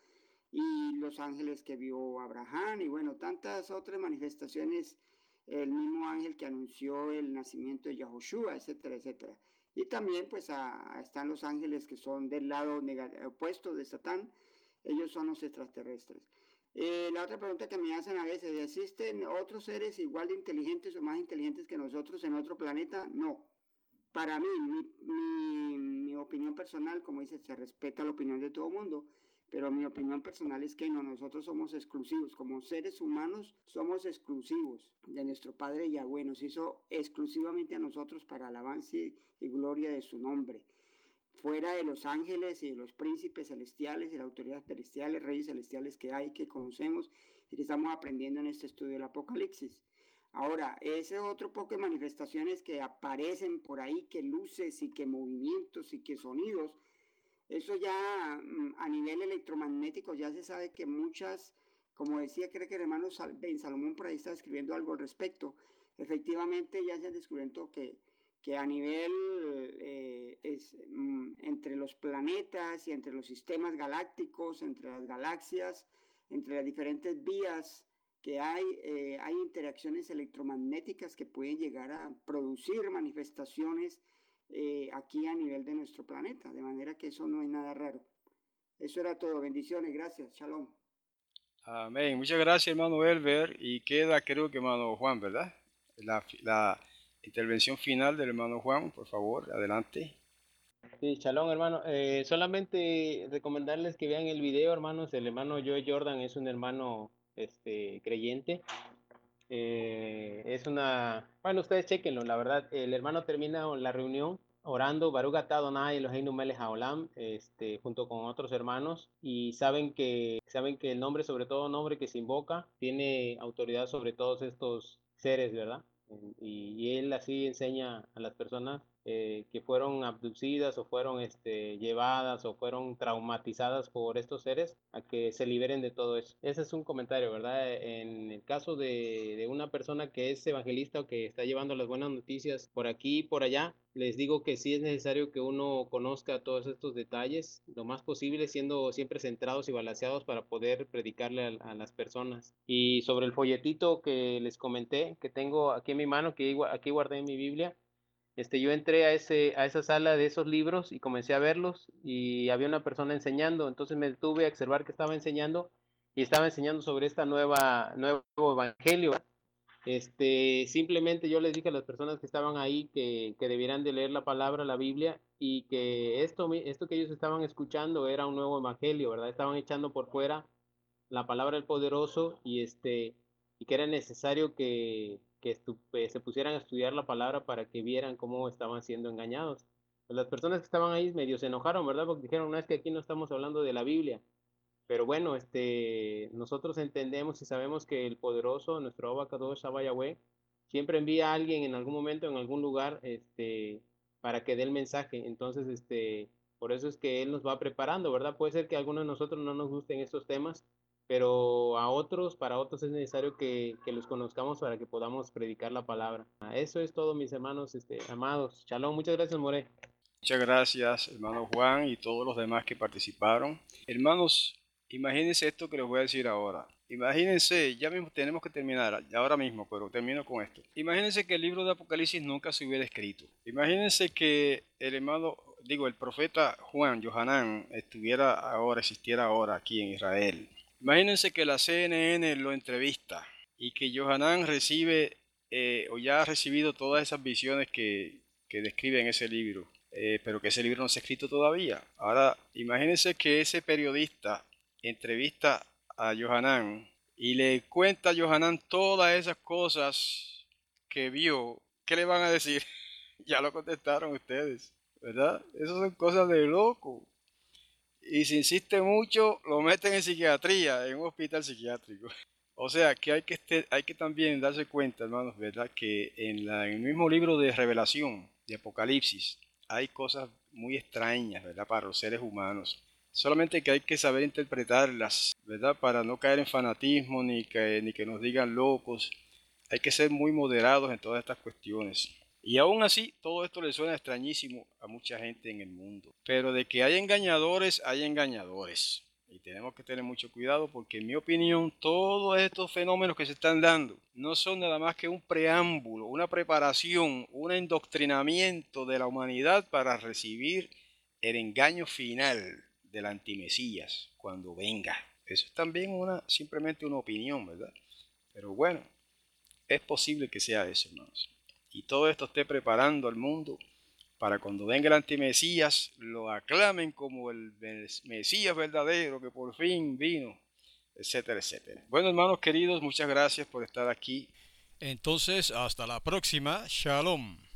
y los ángeles que vio Abraham y bueno, tantas otras manifestaciones, el mismo ángel que anunció el nacimiento de Yahushua, etcétera, etcétera. Y también pues a, a están los ángeles que son del lado opuesto de Satán, ellos son los extraterrestres. Eh, la otra pregunta que me hacen a veces, ¿existen otros seres igual de inteligentes o más inteligentes que nosotros en otro planeta? No. Para mí, mi, mi, mi opinión personal, como dice, se respeta la opinión de todo el mundo, pero mi opinión personal es que no, nosotros somos exclusivos, como seres humanos somos exclusivos de nuestro Padre Yahweh, nos hizo exclusivamente a nosotros para alabanza y gloria de su nombre. Fuera de los ángeles y de los príncipes celestiales y las autoridades celestiales, reyes celestiales que hay, que conocemos y que estamos aprendiendo en este estudio del Apocalipsis. Ahora, ese otro poco de manifestaciones que aparecen por ahí, que luces y que movimientos y que sonidos, eso ya a nivel electromagnético ya se sabe que muchas, como decía creo que el hermano Ben Salomón por ahí está escribiendo algo al respecto, efectivamente ya se ha descubierto que, que a nivel eh, es, mm, entre los planetas y entre los sistemas galácticos, entre las galaxias, entre las diferentes vías que hay, eh, hay interacciones electromagnéticas que pueden llegar a producir manifestaciones eh, aquí a nivel de nuestro planeta, de manera que eso no es nada raro. Eso era todo, bendiciones, gracias, shalom. Amén, muchas gracias hermano Elber y queda creo que hermano Juan, ¿verdad? La, la intervención final del hermano Juan, por favor, adelante. Sí, shalom, hermano. Eh, solamente recomendarles que vean el video, hermanos. El hermano Joe Jordan es un hermano este, creyente. Eh, es una, bueno, ustedes chequenlo, la verdad. El hermano termina la reunión orando Baruch atah Adonai Eloheinu melech haolam, este, junto con otros hermanos, y saben que saben que el nombre, sobre todo nombre que se invoca, tiene autoridad sobre todos estos seres, ¿verdad? Y, y él así enseña a las personas eh, que fueron abducidas o fueron este, llevadas o fueron traumatizadas por estos seres a que se liberen de todo eso. Ese es un comentario, ¿verdad? En el caso de, de una persona que es evangelista o que está llevando las buenas noticias por aquí y por allá, les digo que sí es necesario que uno conozca todos estos detalles, lo más posible, siendo siempre centrados y balanceados para poder predicarle a, a las personas. Y sobre el folletito que les comenté, que tengo aquí en mi mano, que aquí guardé en mi Biblia, este, yo entré a, ese, a esa sala de esos libros y comencé a verlos y había una persona enseñando, entonces me detuve a observar que estaba enseñando y estaba enseñando sobre esta nueva, nuevo evangelio. Este, simplemente yo les dije a las personas que estaban ahí que, que debieran de leer la palabra, la Biblia, y que esto, esto que ellos estaban escuchando era un nuevo evangelio, ¿verdad? Estaban echando por fuera la palabra del poderoso y este y que era necesario que, que eh, se pusieran a estudiar la palabra para que vieran cómo estaban siendo engañados. Pues las personas que estaban ahí medio se enojaron, ¿verdad? Porque dijeron, no es que aquí no estamos hablando de la Biblia. Pero bueno, este, nosotros entendemos y sabemos que el poderoso, nuestro Abacadosh Shabbat Yahweh, siempre envía a alguien en algún momento, en algún lugar, este, para que dé el mensaje. Entonces, este, por eso es que Él nos va preparando, ¿verdad? Puede ser que a algunos de nosotros no nos gusten estos temas, pero a otros, para otros es necesario que, que los conozcamos para que podamos predicar la palabra. Eso es todo, mis hermanos, este, amados. Shalom, muchas gracias, More. Muchas gracias, hermano Juan y todos los demás que participaron. Hermanos, imagínense esto que les voy a decir ahora. Imagínense, ya mismo tenemos que terminar, ahora mismo, pero termino con esto. Imagínense que el libro de Apocalipsis nunca se hubiera escrito. Imagínense que el hermano, digo, el profeta Juan, Johanán, estuviera ahora, existiera ahora aquí en Israel. Imagínense que la C N N lo entrevista y que Johanán recibe eh, o ya ha recibido todas esas visiones que, que describe en ese libro. Eh, pero que ese libro no se ha escrito todavía. Ahora, imagínense que ese periodista entrevista a Johanán y le cuenta a Johanán todas esas cosas que vio. ¿Qué le van a decir? Ya lo contestaron ustedes, ¿verdad? Esas son cosas de loco. Y si insiste mucho, lo meten en psiquiatría, en un hospital psiquiátrico. O sea, que hay que, este, hay que también darse cuenta, hermanos, ¿verdad? Que en, la, en el mismo libro de Revelación, de Apocalipsis, hay cosas muy extrañas, ¿verdad? Para los seres humanos. Solamente que hay que saber interpretarlas, ¿verdad? Para no caer en fanatismo ni que, ni que nos digan locos. Hay que ser muy moderados en todas estas cuestiones. Y aún así, todo esto le suena extrañísimo a mucha gente en el mundo. Pero de que hay engañadores, hay engañadores. Y tenemos que tener mucho cuidado porque en mi opinión todos estos fenómenos que se están dando no son nada más que un preámbulo, una preparación, un endoctrinamiento de la humanidad para recibir el engaño final del antimesías cuando venga. Eso es también una, simplemente una opinión, ¿verdad? Pero bueno, es posible que sea eso, hermanos. Y todo esto esté preparando al mundo para cuando venga el antimesías lo aclamen como el Mesías verdadero que por fin vino, etcétera, etcétera. Bueno, hermanos queridos, muchas gracias por estar aquí. Entonces, hasta la próxima. Shalom.